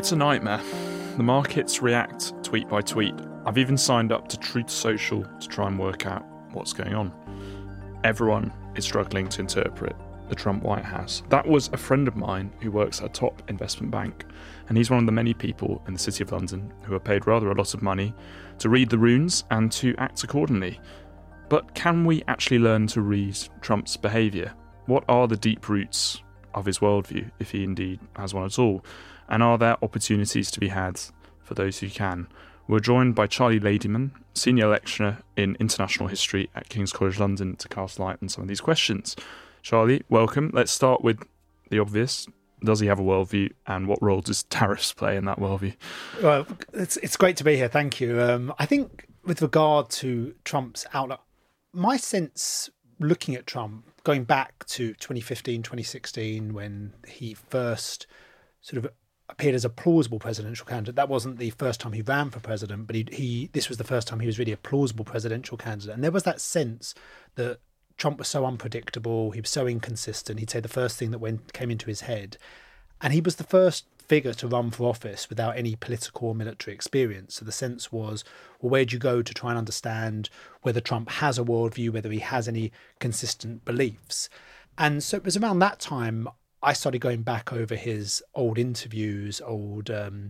It's a nightmare. The markets react tweet by tweet. I've even signed up to Truth Social to try and work out what's going on. Everyone is struggling to interpret the Trump White House. That was a friend of mine who works at a top investment bank, and he's one of the many people in the City of London who are paid rather a lot of money to read the runes and to act accordingly. But can we actually learn to read Trump's behaviour? What are the deep roots of his worldview, if he indeed has one at all? And are there opportunities to be had for those who can? We're joined by Charlie Ladyman, Senior Lecturer in International History at King's College London, to cast light on some of these questions. Charlie, welcome. Let's start with the obvious. Does he have a worldview, and what role does tariffs play in that worldview? Well, it's great to be here. Thank you. I think with regard to Trump's outlook, my sense looking at Trump, going back to 2015, 2016, when he first sort of appeared as a plausible presidential candidate. That wasn't the first time he ran for president, but this was the first time he was really a plausible presidential candidate. And there was that sense that Trump was so unpredictable, he was so inconsistent. He'd say the first thing that came into his head. And he was the first figure to run for office without any political or military experience. So the sense was, well, where do you go to try and understand whether Trump has a worldview, whether he has any consistent beliefs? And so it was around that time I started going back over his old interviews on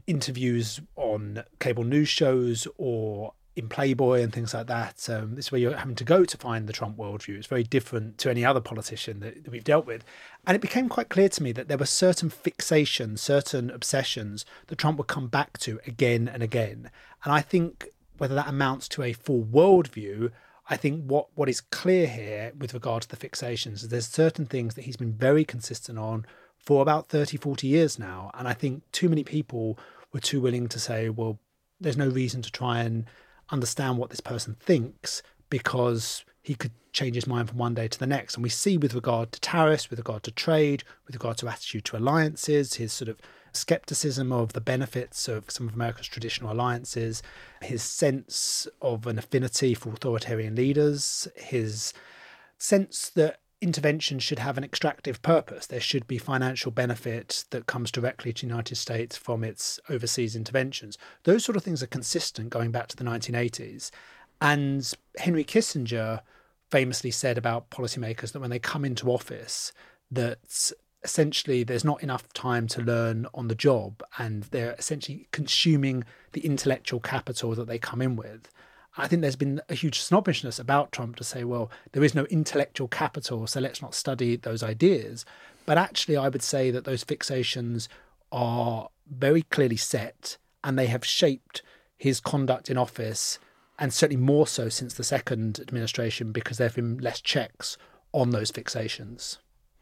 cable news shows or in Playboy and things like that. This is where you're having to go to find the Trump worldview. It's very different to any other politician that we've dealt with. And it became quite clear to me that there were certain fixations, certain obsessions that Trump would come back to again and again. And I think whether that amounts to a full worldview, I think what is clear here with regard to the fixations is there's certain things that he's been very consistent on for about 30, 40 years now. And I think too many people were too willing to say, well, there's no reason to try and understand what this person thinks because he could change his mind from one day to the next. And we see with regard to tariffs, with regard to trade, with regard to attitude to alliances, his sort of skepticism of the benefits of some of America's traditional alliances, his sense of an affinity for authoritarian leaders, his sense that intervention should have an extractive purpose. There should be financial benefit that comes directly to the United States from its overseas interventions. Those sort of things are consistent going back to the 1980s. And Henry Kissinger famously said about policymakers that when they come into office, that essentially there's not enough time to learn on the job, and they're essentially consuming the intellectual capital that they come in with. I think there's been a huge snobbishness about Trump to say, well, there is no intellectual capital, so let's not study those ideas. But actually, I would say that those fixations are very clearly set, and they have shaped his conduct in office, and certainly more so since the second administration, because there have been less checks on those fixations.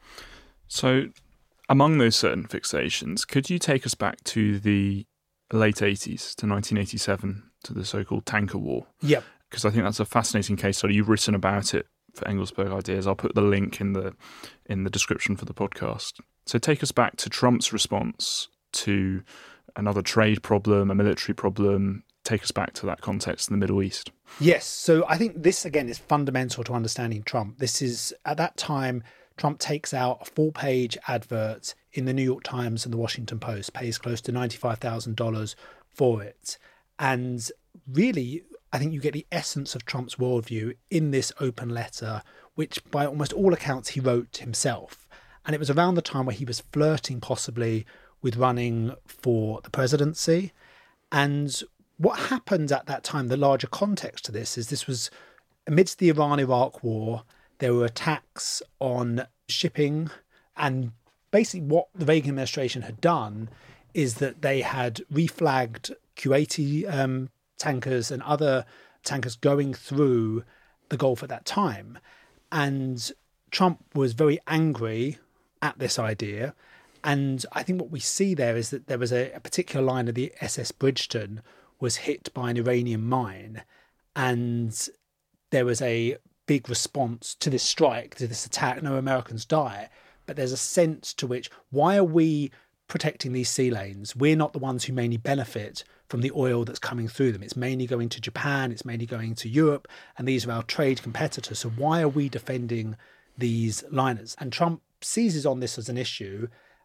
So among those certain fixations, could you take us back to the late 80s, to 1987, to the so-called tanker war? Yep. Because I think that's a fascinating case study. You've written about it for Engelsberg Ideas. I'll put the link in the description for the podcast. So take us back to Trump's response to another trade problem, a military problem. Take us back to that context in the Middle East. Yes. So I think this, again, is fundamental to understanding Trump. This is, at that time, Trump takes out a full-page advert in the New York Times and the Washington Post, pays close to $95,000 for it. And really, I think you get the essence of Trump's worldview in this open letter, which by almost all accounts he wrote himself. And it was around the time where he was flirting possibly with running for the presidency. And what happened at that time, the larger context to this was amidst the Iran-Iraq war. There were attacks on shipping, and basically what the Reagan administration had done is that they had reflagged Kuwaiti tankers and other tankers going through the Gulf at that time. And Trump was very angry at this idea. And I think what we see there is that there was a particular line of the SS Bridgeton was hit by an Iranian mine, and there was a big response to this strike, to this attack. No Americans die, but there's a sense to which, why are we protecting these sea lanes? We're not the ones who mainly benefit from the oil that's coming through them. It's mainly going to Japan, it's mainly going to Europe, and these are our trade competitors. So why are we defending these liners? And Trump seizes on this as an issue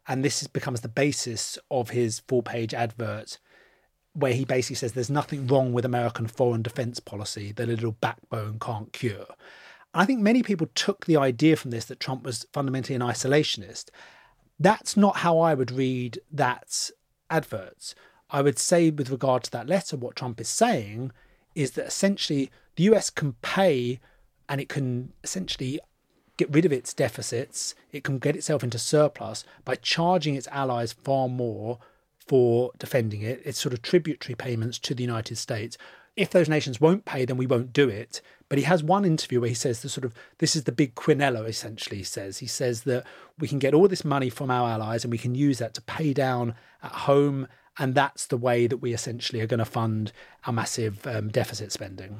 And becomes the basis of his full-page advert, where he basically says there's nothing wrong with American foreign defence policy that a little backbone can't cure. And I think many people took the idea from this that Trump was fundamentally an isolationist. That's not how I would read that advert. I would say with regard to that letter, what Trump is saying is that essentially the US can pay and it can essentially get rid of its deficits. It can get itself into surplus by charging its allies far more for defending it. It's sort of tributary payments to the United States. If those nations won't pay, then we won't do it. But he has one interview where he says this is the big quinello, essentially. He says that we can get all this money from our allies and we can use that to pay down at home. And that's the way that we essentially are going to fund our massive deficit spending.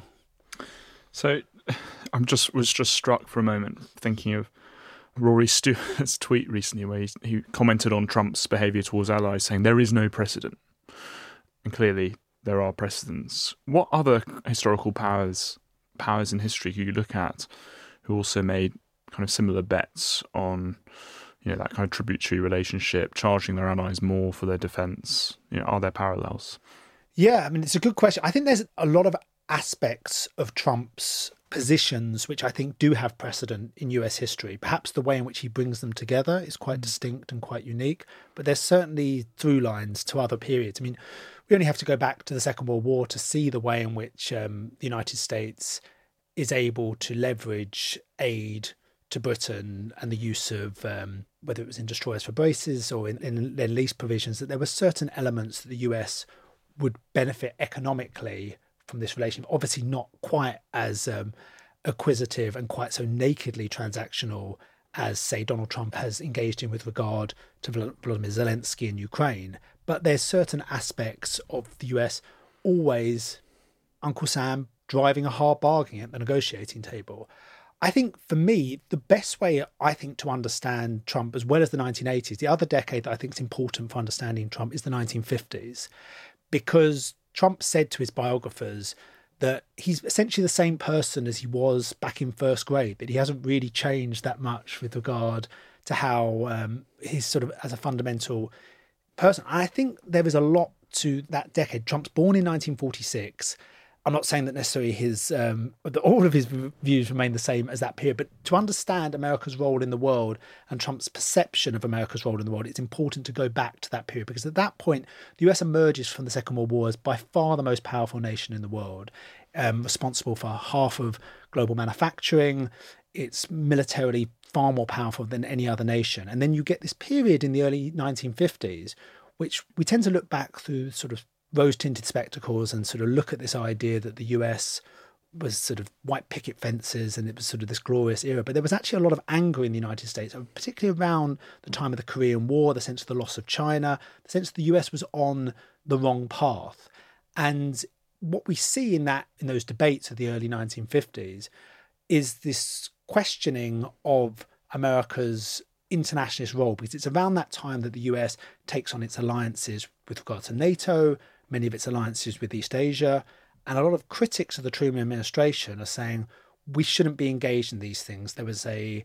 So I was just struck for a moment thinking of Rory Stewart's tweet recently where he commented on Trump's behaviour towards allies, saying there is no precedent. And clearly there are precedents. What other historical powers in history could you look at who also made kind of similar bets on, that kind of tributary relationship, charging their allies more for their defence? Are there parallels? Yeah, I mean, it's a good question. I think there's a lot of aspects of Trump's positions which I think do have precedent in US history. Perhaps the way in which he brings them together is quite distinct and quite unique, but there's certainly through lines to other periods. I mean, we only have to go back to the Second World War to see the way in which the United States is able to leverage aid to Britain and the use of, whether it was in destroyers for braces or in their lease provisions, that there were certain elements that the US would benefit economically from this relationship. Obviously not quite as acquisitive and quite so nakedly transactional as, say, Donald Trump has engaged in with regard to Volodymyr Zelensky in Ukraine. But there's certain aspects of the US always, Uncle Sam, driving a hard bargain at the negotiating table. I think for me, the best way to understand Trump, as well as the 1980s, the other decade that I think is important for understanding Trump is the 1950s, because Trump said to his biographers that he's essentially the same person as he was back in first grade, that he hasn't really changed that much with regard to how he's sort of as a fundamental person. And I think there is a lot to that decade. Trump's born in 1946. I'm not saying that necessarily all of his views remain the same as that period, but to understand America's role in the world and Trump's perception of America's role in the world, it's important to go back to that period, because at that point, the US emerges from the Second World War as by far the most powerful nation in the world, responsible for half of global manufacturing. It's militarily far more powerful than any other nation. And then you get this period in the early 1950s, which we tend to look back through sort of rose-tinted spectacles and sort of look at this idea that the US was sort of white picket fences and it was sort of this glorious era. But there was actually a lot of anger in the United States, particularly around the time of the Korean War, the sense of the loss of China, the sense that the US was on the wrong path. And what we see in those debates of the early 1950s is this questioning of America's internationalist role, because it's around that time that the US takes on its alliances with regard to NATO, many of its alliances with East Asia, and a lot of critics of the Truman administration are saying we shouldn't be engaged in these things. There was a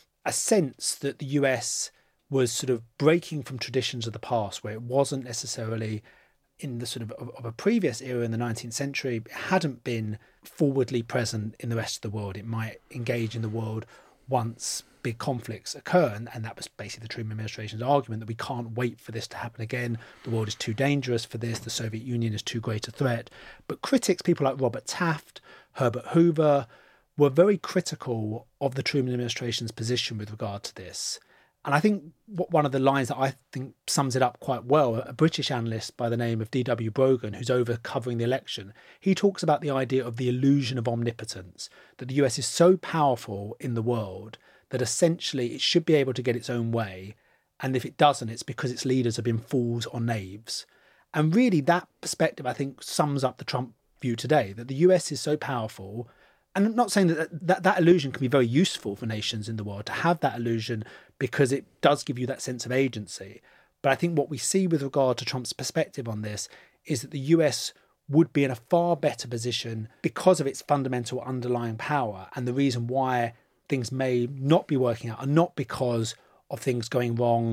sense that the US was sort of breaking from traditions of the past, where it wasn't necessarily in the sort of a previous era in the 19th century, it hadn't been forwardly present in the rest of the world. It might engage in the world once big conflicts occur, and that was basically the Truman administration's argument that we can't wait for this to happen again. The world is too dangerous for this. The Soviet Union is too great a threat. But critics, people like Robert Taft, Herbert Hoover, were very critical of the Truman administration's position with regard to this. And I think one of the lines that I think sums it up quite well, a British analyst by the name of D.W. Brogan, who's over covering the election, he talks about the idea of the illusion of omnipotence, that the US is so powerful in the world that essentially it should be able to get its own way. And if it doesn't, it's because its leaders have been fools or knaves. And really that perspective, I think, sums up the Trump view today, that the US is so powerful. And I'm not saying that illusion can be very useful for nations in the world, to have that illusion, because it does give you that sense of agency. But I think what we see with regard to Trump's perspective on this is that the US would be in a far better position because of its fundamental underlying power. And the reason why things may not be working out are not because of things going wrong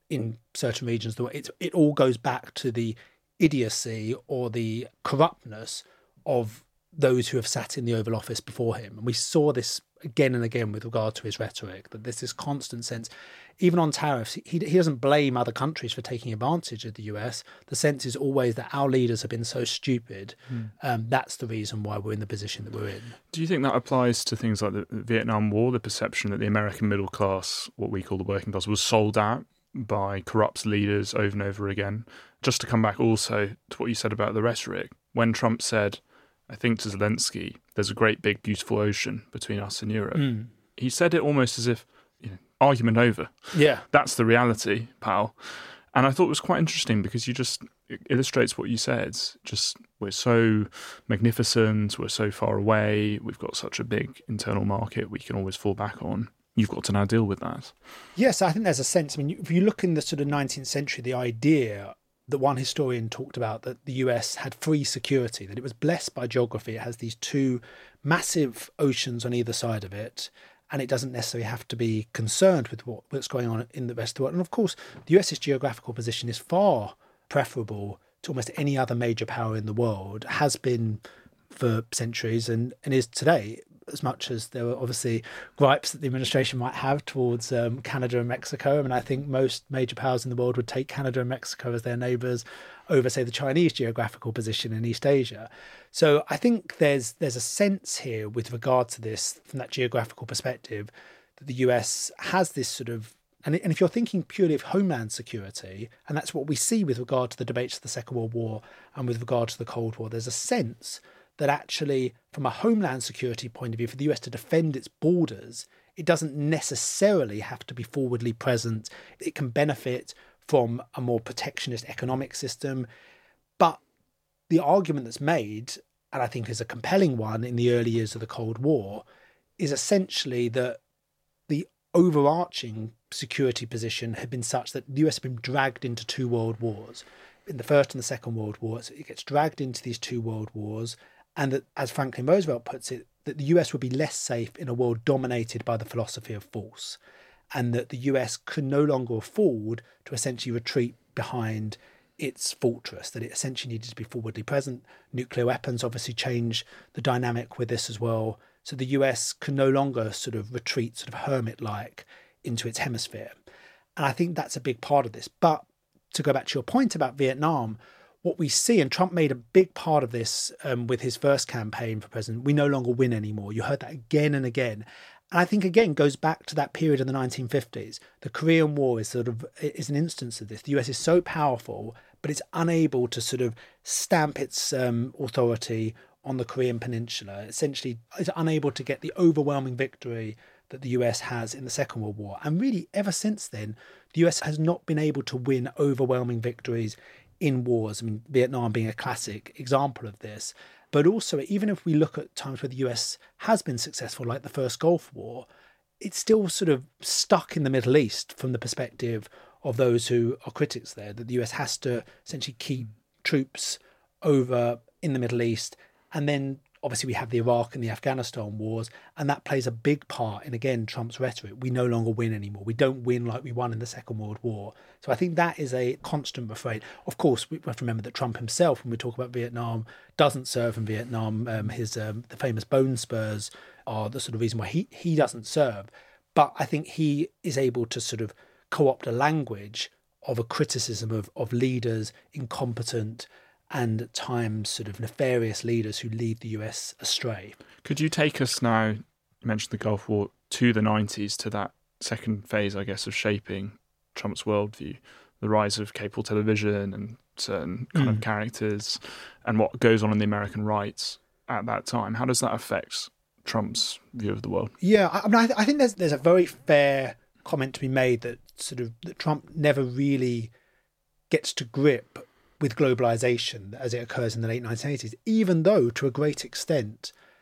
in certain regions. It all goes back to the idiocy or the corruptness of those who have sat in the Oval Office before him. And we saw this again and again with regard to his rhetoric, that there's this constant sense, even on tariffs, he doesn't blame other countries for taking advantage of the US. The sense is always that our leaders have been so stupid. That's the reason why we're in the position that we're in. Do you think that applies to things like the Vietnam War, the perception that the American middle class, what we call the working class, was sold out by corrupt leaders over and over again? Just to come back also to what you said about the rhetoric, when Trump said, I think to Zelensky, there's a great big beautiful ocean between us and Europe. He said it almost as if, argument over. Yeah. That's the reality, pal. And I thought it was quite interesting because it illustrates what you said. Just, we're so magnificent, we're so far away, we've got such a big internal market we can always fall back on. You've got to now deal with that. Yes, I think there's a sense. I mean, if you look in the sort of 19th century, the idea that one historian talked about, that the US had free security, that it was blessed by geography. It has these two massive oceans on either side of it, and it doesn't necessarily have to be concerned with what's going on in the rest of the world. And of course, the US's geographical position is far preferable to almost any other major power in the world, has been for centuries and is today, as much as there were obviously gripes that the administration might have towards Canada and Mexico. I mean, I think most major powers in the world would take Canada and Mexico as their neighbours over, say, the Chinese geographical position in East Asia. So I think there's a sense here with regard to this, from that geographical perspective, that the US has this sort of, and if you're thinking purely of homeland security, and that's what we see with regard to the debates of the Second World War and with regard to the Cold War, there's a sense that actually, from a homeland security point of view, for the US to defend its borders, it doesn't necessarily have to be forwardly present. It can benefit from a more protectionist economic system. But the argument that's made, and I think is a compelling one in the early years of the Cold War, is essentially that the overarching security position had been such that the US had been dragged into two world wars. In the First and the Second World War, it gets dragged into these two world wars, and that, as Franklin Roosevelt puts it, that the US would be less safe in a world dominated by the philosophy of force, and that the US could no longer afford to essentially retreat behind its fortress, that it essentially needed to be forwardly present. Nuclear weapons obviously change the dynamic with this as well. So the US can no longer sort of retreat sort of hermit-like into its hemisphere. And I think that's a big part of this. But to go back to your point about Vietnam, what we see, and Trump made a big part of this with his first campaign for president, we no longer win anymore. You heard that again and again. And I think, again, goes back to that period in the 1950s. The Korean War is an instance of this. The US is so powerful, but it's unable to sort of stamp its authority on the Korean Peninsula. Essentially, it's unable to get the overwhelming victory that the US has in the Second World War. And really, ever since then, the US has not been able to win overwhelming victories in wars. I mean, Vietnam being a classic example of this. But also, even if we look at times where the US has been successful, like the first Gulf War, it's still sort of stuck in the Middle East from the perspective of those who are critics there, that the US has to essentially keep troops over in the Middle East. And then obviously we have the Iraq and the Afghanistan wars, and that plays a big part in, again, Trump's rhetoric. We no longer win anymore. We don't win like we won in the Second World War. So I think that is a constant refrain. Of course, we have to remember that Trump himself, when we talk about Vietnam, doesn't serve in Vietnam. The famous bone spurs are the sort of reason why he doesn't serve. But I think he is able to sort of co-opt a language of a criticism of leaders, incompetent, and at times sort of nefarious leaders who lead the US astray. Could you take us now, you mentioned the Gulf War, to the 90s, to that second phase, I guess, of shaping Trump's worldview, the rise of cable television and certain kind of characters and what goes on in the American right at that time? How does that affect Trump's view of the world? Yeah, I mean, I think there's a very fair comment to be made that Trump never really gets to grip with globalization as it occurs in the late 1980s, even though to a great extent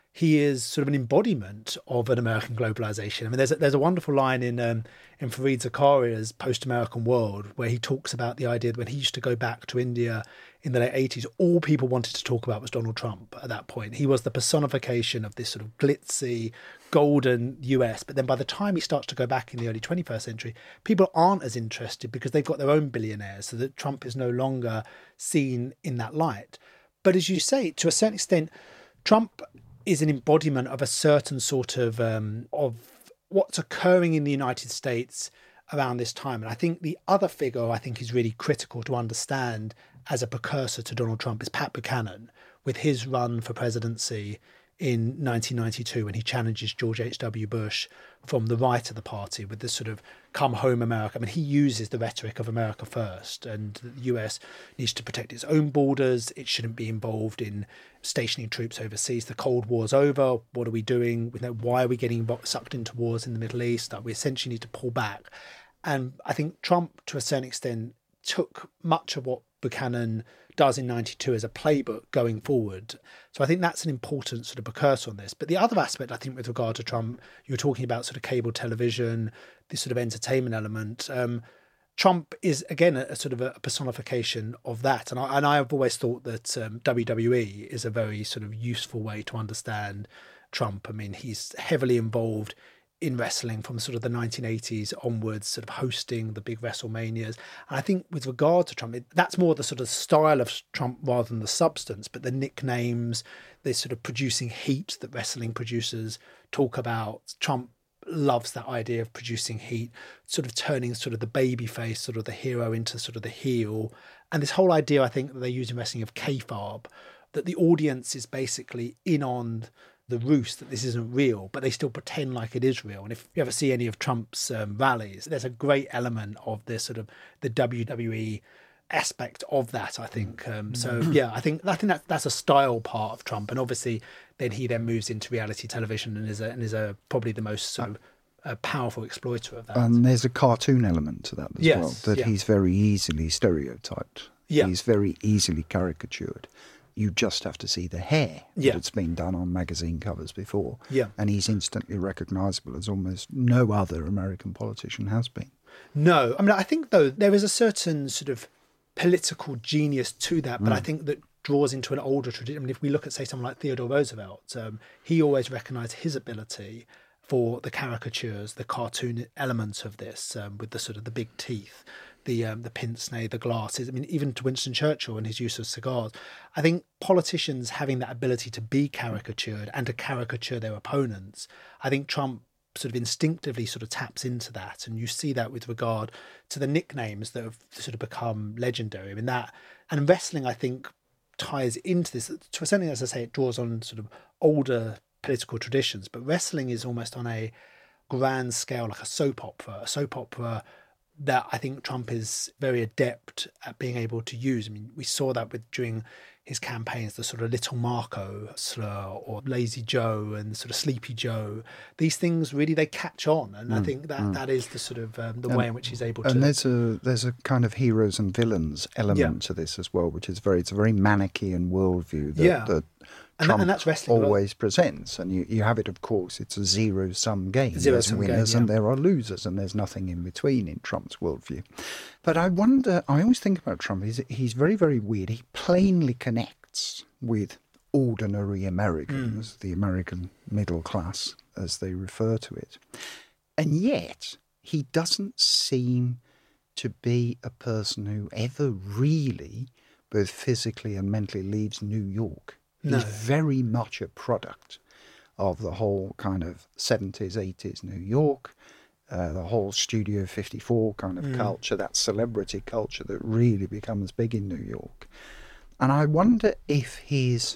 he is sort of an embodiment of an American globalization. I mean, there's a wonderful line in Fareed Zakaria's Post-American World where he talks about the idea that when he used to go back to India in the late 80s, all people wanted to talk about was Donald Trump at that point. He was the personification of this sort of glitzy, golden US. But then by the time he starts to go back in the early 21st century, people aren't as interested because they've got their own billionaires, so that Trump is no longer seen in that light. But as you say, to a certain extent, Trump is an embodiment of a certain sort of what's occurring in the United States around this time. And I think the other figure I think is really critical to understand as a precursor to Donald Trump is Pat Buchanan, with his run for presidency in 1992 when he challenges George H.W. Bush from the right of the party with this sort of come home America. I mean, he uses the rhetoric of America first, and the US needs to protect its own borders. It shouldn't be involved in stationing troops overseas. The Cold War's over. What are we doing? Why are we getting sucked into wars in the Middle East? We essentially need to pull back. And I think Trump, to a certain extent, took much of what Buchanan does in 92 as a playbook going forward. So I think that's an important sort of precursor on this. But the other aspect, I think, with regard to Trump, you were talking about sort of cable television, this sort of entertainment element. Trump is, again, a sort of a personification of that. And I've always thought that WWE is a very sort of useful way to understand Trump. I mean, he's heavily involved in wrestling from sort of the 1980s onwards, sort of hosting the big WrestleManias. And I think with regard to Trump, that's more the sort of style of Trump rather than the substance, but the nicknames, this sort of producing heat that wrestling producers talk about. Trump loves that idea of producing heat, sort of turning sort of the baby face, sort of the hero into sort of the heel. And this whole idea, I think, that they use in wrestling of kayfabe, that the audience is basically in on the roost that this isn't real, but they still pretend like it is real. And if you ever see any of Trump's rallies, there's a great element of this sort of the WWE aspect of that, I think. So yeah, I think that's a style part of Trump, and obviously then he moves into reality television and is probably the most sort of powerful exploiter of that. And there's a cartoon element to that as well, that he's very easily stereotyped. Yeah. He's very easily caricatured. You just have to see the hair that's been done on magazine covers before. Yeah. And he's instantly recognisable as almost no other American politician has been. No. I mean, I think, though, there is a certain sort of political genius to that, but I think that draws into an older tradition. I mean, if we look at, say, someone like Theodore Roosevelt, he always recognised his ability for the caricatures, the cartoon elements of this, with the sort of the big teeth, the pince-nez, the glasses. I mean, even to Winston Churchill and his use of cigars. I think politicians having that ability to be caricatured and to caricature their opponents, I think Trump sort of instinctively sort of taps into that. And you see that with regard to the nicknames that have sort of become legendary. I mean, that, and wrestling, I think, ties into this. To something, as I say, it draws on sort of older political traditions, but wrestling is almost on a grand scale, like a soap opera that I think Trump is very adept at being able to use. I mean, we saw that during his campaigns, the sort of Little Marco slur or Lazy Joe and sort of Sleepy Joe. These things really, they catch on, and I think that is the sort of the way in which he's able to. And there's a kind of heroes and villains element to this as well, which is it's a very Manichaean worldview that Trump and that's wrestling always presents. And you have it, of course, it's a zero-sum game. There's winners and there are losers, and there's nothing in between in Trump's worldview. But I wonder, I always think about Trump, he's very, very weird. He plainly connects with ordinary Americans, the American middle class, as they refer to it. And yet, he doesn't seem to be a person who ever really, both physically and mentally, leaves New York. He's very much a product of the whole kind of 70s, 80s New York, the whole Studio 54 kind of culture, that celebrity culture that really becomes big in New York. And I wonder if his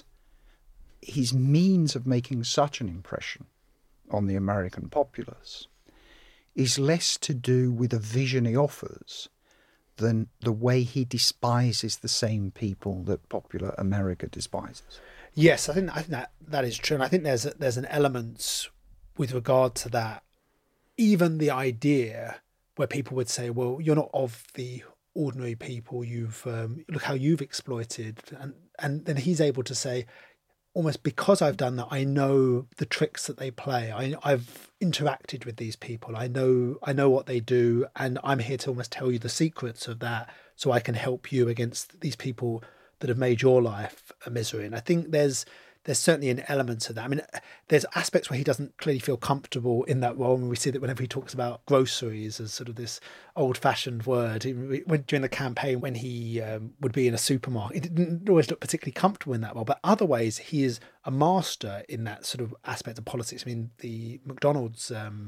means of making such an impression on the American populace is less to do with the vision he offers than the way he despises the same people that popular America despises. Yes, I think that is true, and I think there's an element with regard to that. Even the idea where people would say, "Well, you're not of the ordinary people. You've look how you've exploited," and then he's able to say, almost because I've done that, I know the tricks that they play. I've interacted with these people. I know what they do, and I'm here to almost tell you the secrets of that so I can help you against these people that have made your life a misery. And I think there's certainly an element of that. I mean, there's aspects where he doesn't clearly feel comfortable in that role. And we see that whenever he talks about groceries as sort of this old-fashioned word, during the campaign, when he would be in a supermarket, it didn't always look particularly comfortable in that role. But other ways, he is a master in that sort of aspect of politics. I mean, the McDonald's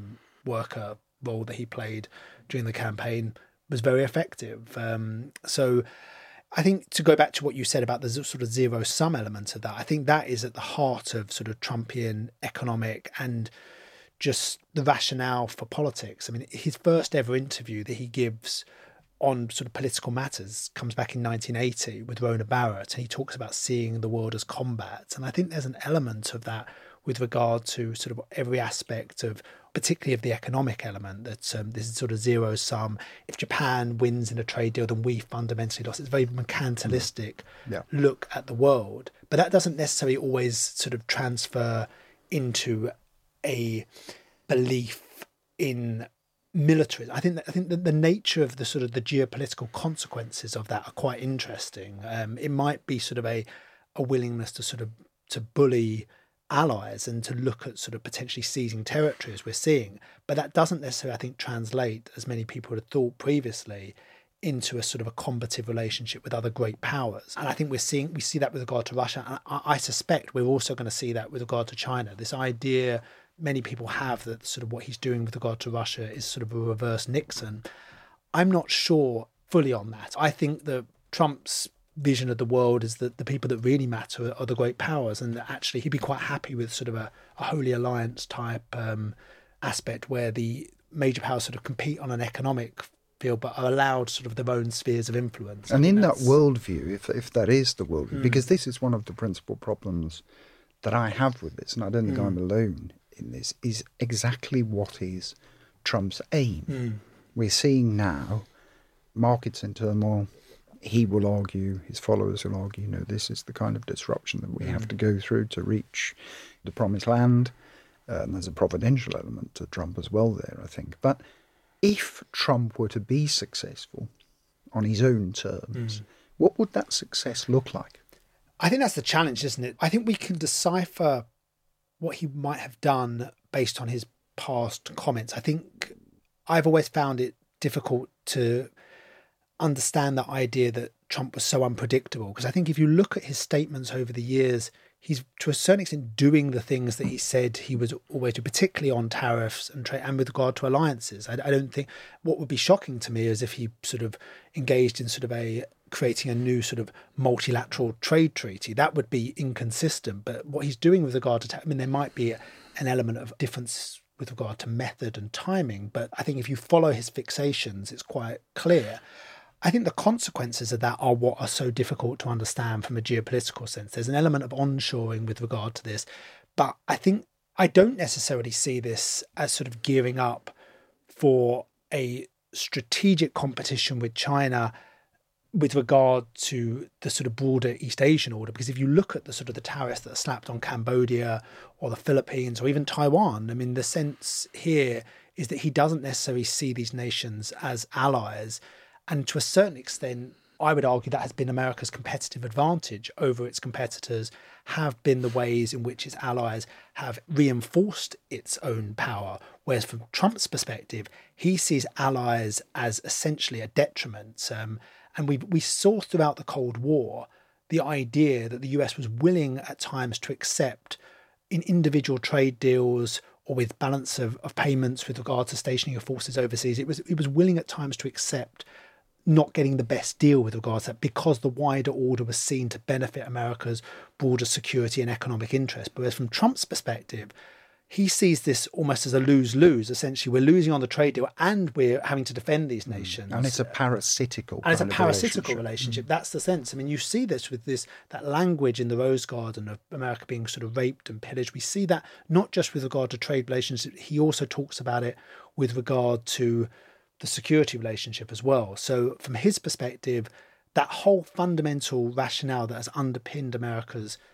worker role that he played during the campaign was very effective. So I think, to go back to what you said about the sort of zero-sum element of that, I think that is at the heart of sort of Trumpian economic and just the rationale for politics. I mean, his first ever interview that he gives on sort of political matters comes back in 1980 with Rona Barrett, and he talks about seeing the world as combat. And I think there's an element of that with regard to sort of every aspect of, particularly of the economic element, that this is sort of zero sum. If Japan wins in a trade deal, then we fundamentally lost. It's a very mercantilistic look at the world. But that doesn't necessarily always sort of transfer into a belief in militarism. I think that the nature of the sort of the geopolitical consequences of that are quite interesting. It might be sort of a willingness to bully allies and to look at sort of potentially seizing territory, as we're seeing, but that doesn't necessarily, I think, translate, as many people would have thought previously, into a sort of a combative relationship with other great powers. And I think we see that with regard to Russia, and I suspect we're also going to see that with regard to China. This idea many people have that sort of what he's doing with regard to Russia is sort of a reverse Nixon. I'm not sure fully on that. I think that Trump's vision of the world is that the people that really matter are the great powers, and that actually he'd be quite happy with sort of a holy alliance type aspect where the major powers sort of compete on an economic field but are allowed sort of their own spheres of influence. And in that worldview, if that is the worldview, because this is one of the principal problems that I have with this, and I don't think I'm alone in this, is exactly what is Trump's aim. We're seeing now markets in turmoil. He will argue, his followers will argue, this is the kind of disruption that we have to go through to reach the promised land. And there's a providential element to Trump as well there, I think. But if Trump were to be successful on his own terms, what would that success look like? I think that's the challenge, isn't it? I think we can decipher what he might have done based on his past comments. I think I've always found it difficult to understand the idea that Trump was so unpredictable, because I think if you look at his statements over the years, he's to a certain extent doing the things that he said he was always doing, particularly on tariffs and trade and with regard to alliances. I don't think, what would be shocking to me is if he sort of engaged in sort of creating a new sort of multilateral trade treaty. That would be inconsistent. But what he's doing with regard to, there might be an element of difference with regard to method and timing, but I think if you follow his fixations, it's quite clear. I think the consequences of that are what are so difficult to understand from a geopolitical sense. There's an element of onshoring with regard to this, but I don't necessarily see this as sort of gearing up for a strategic competition with China with regard to the sort of broader East Asian order. Because if you look at the sort of the tariffs that are slapped on Cambodia or the Philippines or even Taiwan, the sense here is that he doesn't necessarily see these nations as allies. And to a certain extent, I would argue that has been America's competitive advantage over its competitors, have been the ways in which its allies have reinforced its own power. Whereas from Trump's perspective, he sees allies as essentially a detriment. And we saw throughout the Cold War the idea that the US was willing at times to accept in individual trade deals or with balance of payments with regard to stationing your forces overseas. It was willing at times to accept not getting the best deal with regards to that because the wider order was seen to benefit America's broader security and economic interest. But whereas from Trump's perspective, he sees this almost as a lose-lose. Essentially, we're losing on the trade deal and we're having to defend these nations. And it's a parasitical relationship. That's the sense. You see this with that language in the Rose Garden of America being sort of raped and pillaged. We see that not just with regard to trade relationships. He also talks about it with regard to the security relationship as well. So from his perspective, that whole fundamental rationale that has underpinned America's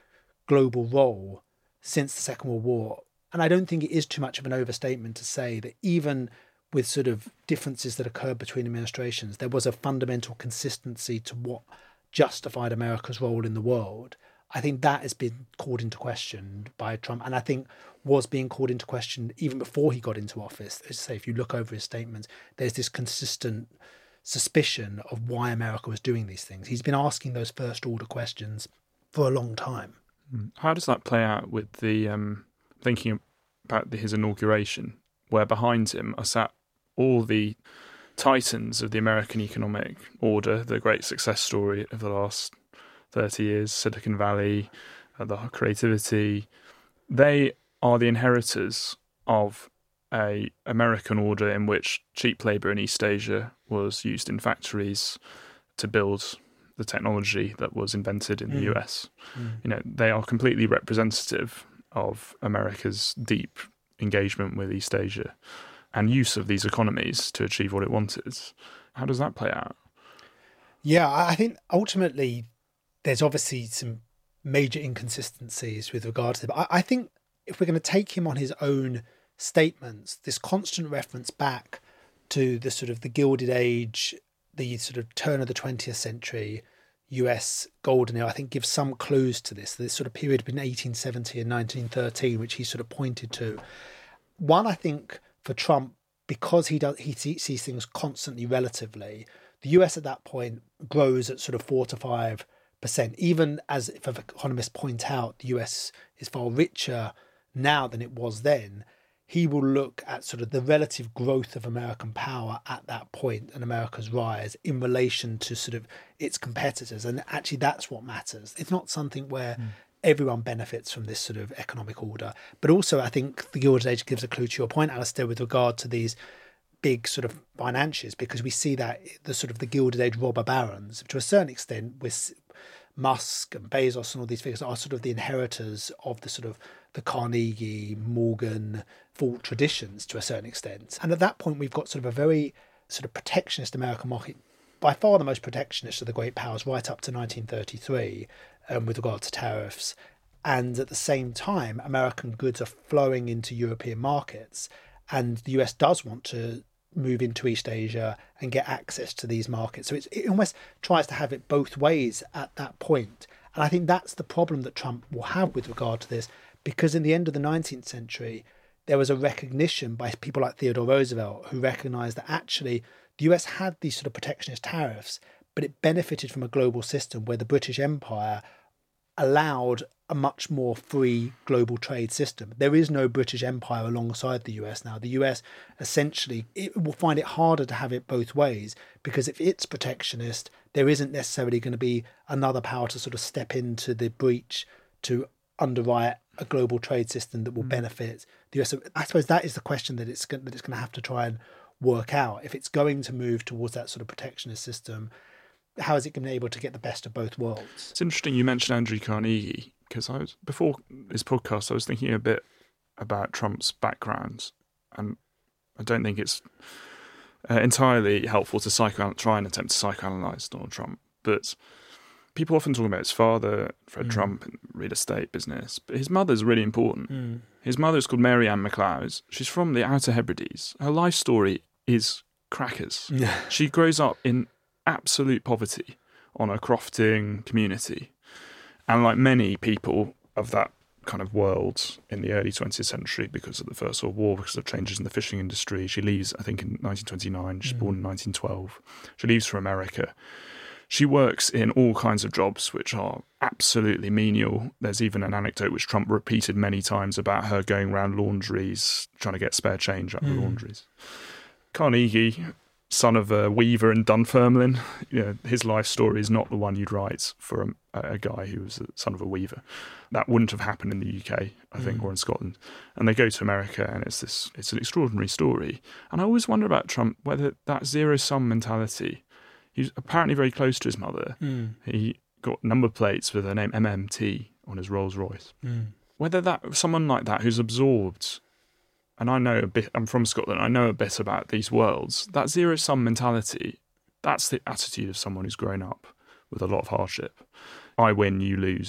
global role since the Second World War. And I don't think it is too much of an overstatement to say that even with sort of differences that occurred between administrations, there was a fundamental consistency to what justified America's role in the world. I think that has been called into question by Trump, and I think was being called into question even before he got into office. As I say, if you look over his statements, there's this consistent suspicion of why America was doing these things. He's been asking those first order questions for a long time. How does that play out with the thinking about his inauguration, where behind him are sat all the titans of the American economic order, the great success story of the last 30 years, Silicon Valley, the creativity. They are the inheritors of an American order in which cheap labour in East Asia was used in factories to build the technology that was invented in the US. You know, they are completely representative of America's deep engagement with East Asia and use of these economies to achieve what it wanted. How does that play out? Yeah, I think ultimately there's obviously some major inconsistencies with regard to it. But I think if we're going to take him on his own statements, this constant reference back to the sort of the Gilded Age, the sort of turn of the 20th century, US golden era, I think gives some clues to this sort of period between 1870 and 1913, which he sort of pointed to. One, I think for Trump, because he sees things constantly relatively, the US at that point grows at sort of 4 to 5%. Even as if economists point out, the US is far richer now than it was then. He will look at sort of the relative growth of American power at that point and America's rise in relation to sort of its competitors. And actually, that's what matters. It's not something where everyone benefits from this sort of economic order. But also, I think the Gilded Age gives a clue to your point, Alistair, with regard to these big sort of financiers, because we see that the sort of the Gilded Age robber barons, to a certain extent, with Musk and Bezos and all these figures, are sort of the inheritors of the sort of the Carnegie, Morgan, Ford traditions to a certain extent. And at that point, we've got sort of a very sort of protectionist American market, by far the most protectionist of the great powers, right up to 1933, with regard to tariffs. And at the same time, American goods are flowing into European markets. And the US does want to move into East Asia and get access to these markets. So it almost tries to have it both ways at that point. And I think that's the problem that Trump will have with regard to this, because in the end of the 19th century, there was a recognition by people like Theodore Roosevelt who recognized that actually the US had these sort of protectionist tariffs, but it benefited from a global system where the British Empire allowed a much more free global trade system. There is no British Empire alongside the US now. The US essentially, it will find it harder to have it both ways, because if it's protectionist, there isn't necessarily going to be another power to sort of step into the breach to underwrite a global trade system that will benefit the US. I suppose that is the question that it's going to have to try and work out. If it's going to move towards that sort of protectionist system, how is it going to be able to get the best of both worlds? It's interesting you mentioned Andrew Carnegie, because before this podcast, I was thinking a bit about Trump's background, and I don't think it's entirely helpful to try and attempt to psychoanalyze Donald Trump. But people often talk about his father, Fred Trump, and real estate business, but his mother's really important. His mother is called Mary Ann McLeod. She's from the Outer Hebrides. Her life story is crackers. She grows up in absolute poverty on a crofting community. And like many people of that kind of world in the early 20th century, because of the First World War, because of changes in the fishing industry, she leaves, I think, in 1929. She's born in 1912. She leaves for America. She works in all kinds of jobs which are absolutely menial. There's even an anecdote which Trump repeated many times about her going around laundries, trying to get spare change out of the laundries. Carnegie, son of a weaver in Dunfermline, his life story is not the one you'd write for a guy who was the son of a weaver. That wouldn't have happened in the UK, I think, or in Scotland. And they go to America, and it's an extraordinary story. And I always wonder about Trump, whether that zero-sum mentality. He's apparently very close to his mother. He got number plates with the name MMT on his Rolls Royce. Whether that someone like that who's absorbed, and I know a bit, I'm from Scotland, I know a bit about these worlds, that zero-sum mentality, that's the attitude of someone who's grown up with a lot of hardship. I win, you lose.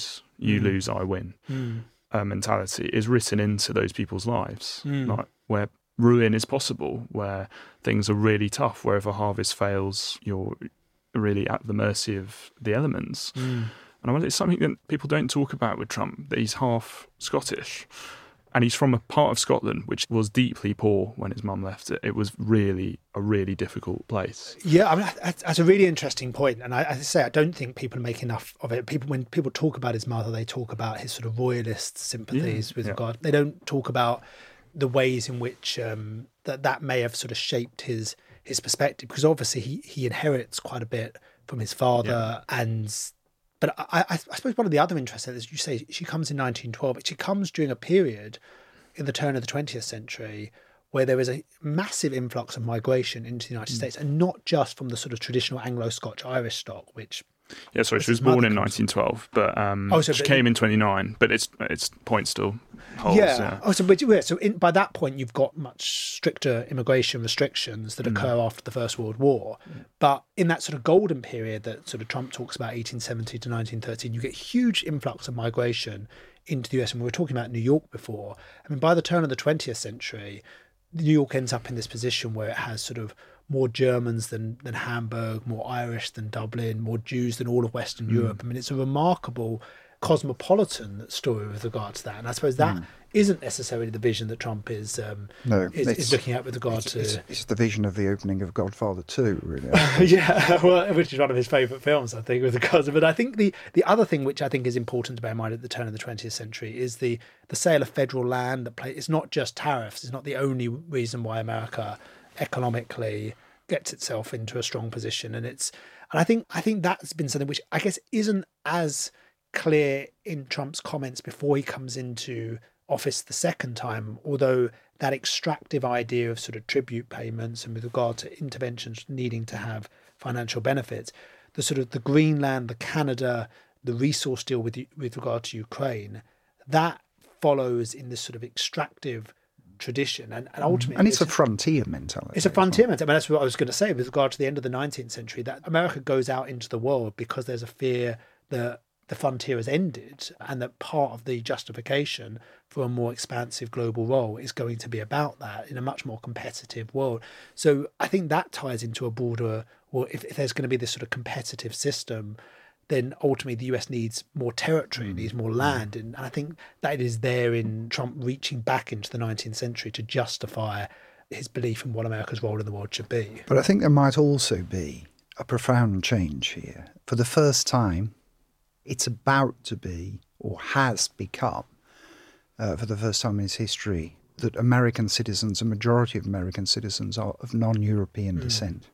you lose, I win mentality is written into those people's lives, like where ruin is possible, where things are really tough, where if a harvest fails, you're really at the mercy of the elements. And I wonder, it's something that people don't talk about with Trump, that he's half Scottish. And he's from a part of Scotland which was deeply poor when his mum left it. It was really a really difficult place. Yeah, I mean, that's a really interesting point. And I say, I don't think people make enough of it. When people talk about his mother, they talk about his sort of royalist sympathies with regard. They don't talk about the ways in which that may have sort of shaped his perspective, because obviously he inherits quite a bit from his father. But I suppose one of the other interests, as you say, she comes in 1912. She comes during a period in the turn of the 20th century where there was a massive influx of migration into the United States, and not just from the sort of traditional Anglo-Scotch-Irish stock, which... Yeah, sorry, she was born in 1912, but she came in 29, but its point still holds. Yeah. By that point, you've got much stricter immigration restrictions that occur after the First World War. But in that sort of golden period that sort of Trump talks about, 1870 to 1913, you get huge influx of migration into the US. And we were talking about New York before. I mean, by the turn of the 20th century, New York ends up in this position where it has sort of more Germans than Hamburg, more Irish than Dublin, more Jews than all of Western Europe. I mean, it's a remarkable cosmopolitan story with regard to that. And I suppose that isn't necessarily the vision that Trump is looking at with regard to... It's the vision of the opening of Godfather 2, really. Which is one of his favourite films, I think, with regards to... But I think the other thing which I think is important to bear in mind at the turn of the 20th century is the sale of federal land. It's not just tariffs. It's not the only reason why America economically gets itself into a strong position, and I think that's been something which I guess isn't as clear in Trump's comments before he comes into office the second time, although that extractive idea of sort of tribute payments and with regard to interventions needing to have financial benefits, the sort of the Greenland, the Canada, the resource deal with regard to Ukraine, that follows in this sort of extractive tradition, and ultimately... And it's a frontier mentality. It's a frontier mentality. I mean, that's what I was going to say with regard to the end of the 19th century, that America goes out into the world because there's a fear that the frontier has ended, and that part of the justification for a more expansive global role is going to be about that in a much more competitive world. So I think that ties into a broader... Well, if there's going to be this sort of competitive system, then ultimately the US needs more territory, needs more land. And I think that is there in Trump reaching back into the 19th century to justify his belief in what America's role in the world should be. But I think there might also be a profound change here. For the first time, it's about to be, or has become, for the first time in its history, that American citizens, a majority of American citizens, are of non-European descent.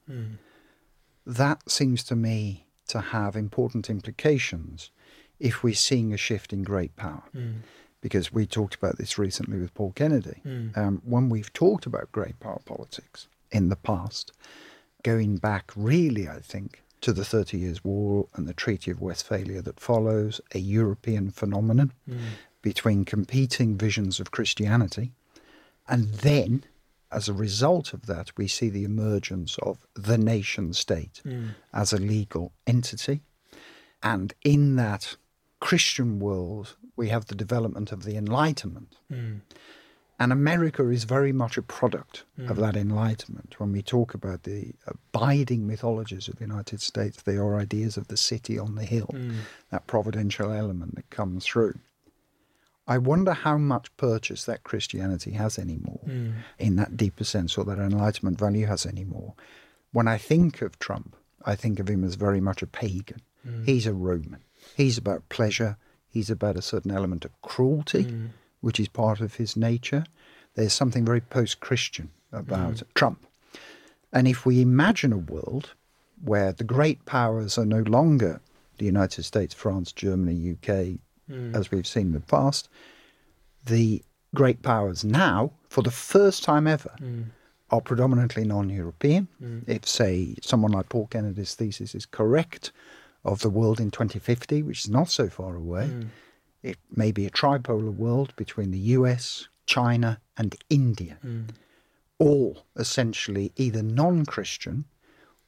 That seems to me to have important implications if we're seeing a shift in great power. Because we talked about this recently with Paul Kennedy. When we've talked about great power politics in the past, going back really, I think, to the 30 Years' War and the Treaty of Westphalia that follows, a European phenomenon between competing visions of Christianity. And then, as a result of that, we see the emergence of the nation state as a legal entity. And in that Christian world, we have the development of the Enlightenment. And America is very much a product of that Enlightenment. When we talk about the abiding mythologies of the United States, they are ideas of the city on the hill, that providential element that comes through. I wonder how much purchase that Christianity has anymore, in that deeper sense, or that Enlightenment value has anymore. When I think of Trump, I think of him as very much a pagan. He's a Roman. He's about pleasure. He's about a certain element of cruelty, which is part of his nature. There's something very post-Christian about Trump. And if we imagine a world where the great powers are no longer the United States, France, Germany, UK, as we've seen in the past, the great powers now, for the first time ever, are predominantly non-European. If, say, someone like Paul Kennedy's thesis is correct of the world in 2050, which is not so far away, it may be a tripolar world between the US, China, and India, all essentially either non-Christian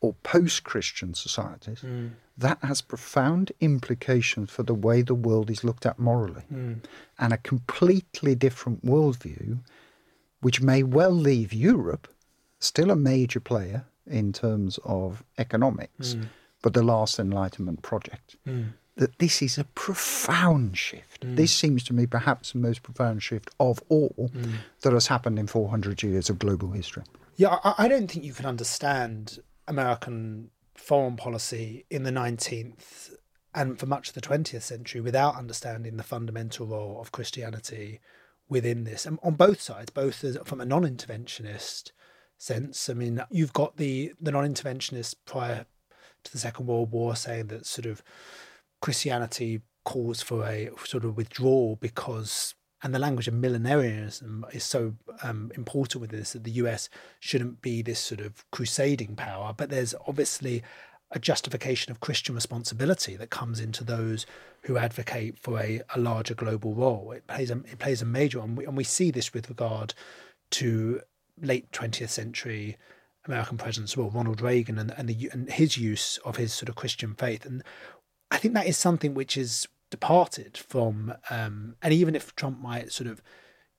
or post-Christian societies, that has profound implications for the way the world is looked at morally. And a completely different worldview, which may well leave Europe still a major player in terms of economics, but the last Enlightenment project. That this is a profound shift. This seems to me perhaps the most profound shift of all that has happened in 400 years of global history. Yeah, I don't think you can understand American foreign policy in the 19th and for much of the 20th century without understanding the fundamental role of Christianity within this. And on both sides, both from a non-interventionist sense. I mean, you've got the non-interventionists prior to the Second World War saying that sort of Christianity calls for a sort of withdrawal because, and the language of millenarianism is so important with this, that the US shouldn't be this sort of crusading power. But there's obviously a justification of Christian responsibility that comes into those who advocate for a larger global role. It plays a major role, and we see this with regard to late 20th century American presidents, well, Ronald Reagan and his use of his sort of Christian faith. And I think that is something which is departed from, and even if Trump might sort of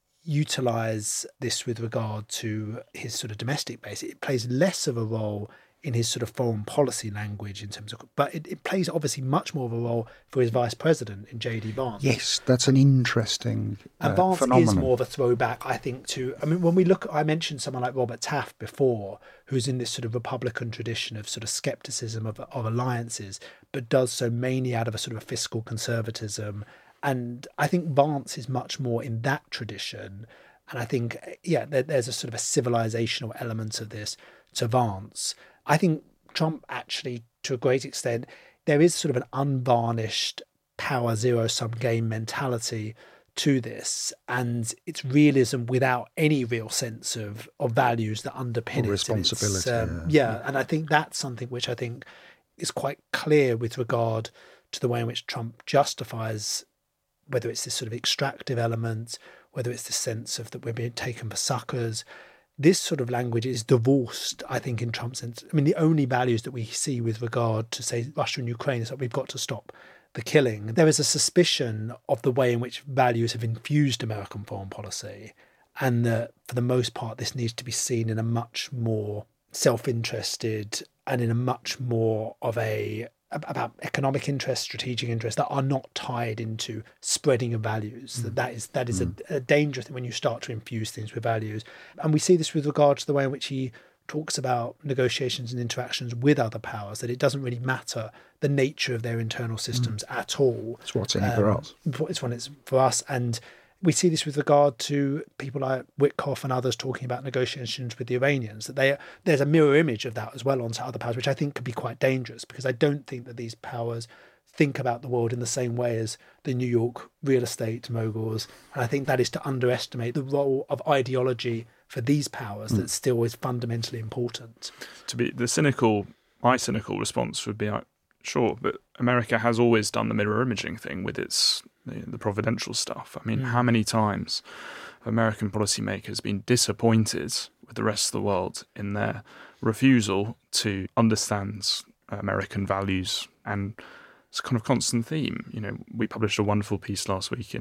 utilize this with regard to his sort of domestic base, it plays less of a role in his sort of foreign policy language in terms of, but it plays obviously much more of a role for his vice president in J.D. Vance. Yes, that's an interesting and Vance phenomenon. Is more of a throwback, I think, to, I mean, when we look, I mentioned someone like Robert Taft before, who's in this sort of Republican tradition of sort of skepticism of alliances, but does so mainly out of a sort of a fiscal conservatism. And I think Vance is much more in that tradition. And I think, yeah, there's a sort of a civilizational element of this to Vance. I think Trump actually, to a great extent, there is sort of an unvarnished power zero-sum game mentality to this, and it's realism without any real sense of values that underpin it. Responsibility. And I think that's something which I think is quite clear with regard to the way in which Trump justifies, whether it's this sort of extractive element, whether it's the sense of that we're being taken for suckers. This sort of language is divorced, I think, in Trump's sense. I mean, the only values that we see with regard to, say, Russia and Ukraine is that we've got to stop the killing. There is a suspicion of the way in which values have infused American foreign policy, and that, for the most part, this needs to be seen in a much more self-interested and in a much more of about economic interests, strategic interests that are not tied into spreading of values. That is a dangerous thing when you start to infuse things with values. And we see this with regard to the way in which he talks about negotiations and interactions with other powers, that it doesn't really matter the nature of their internal systems at all. It's what's in it for us. It's when it's for us. And we see this with regard to people like Witkoff and others talking about negotiations with the Iranians, that there's a mirror image of that as well onto other powers, which I think could be quite dangerous, because I don't think that these powers think about the world in the same way as the New York real estate moguls. And I think that is to underestimate the role of ideology for these powers that still is fundamentally important. To be my cynical response would be, sure, but America has always done the mirror imaging thing with the providential stuff. I mean, how many times have American policymakers been disappointed with the rest of the world in their refusal to understand American values? And it's a kind of constant theme. You know, we published a wonderful piece last week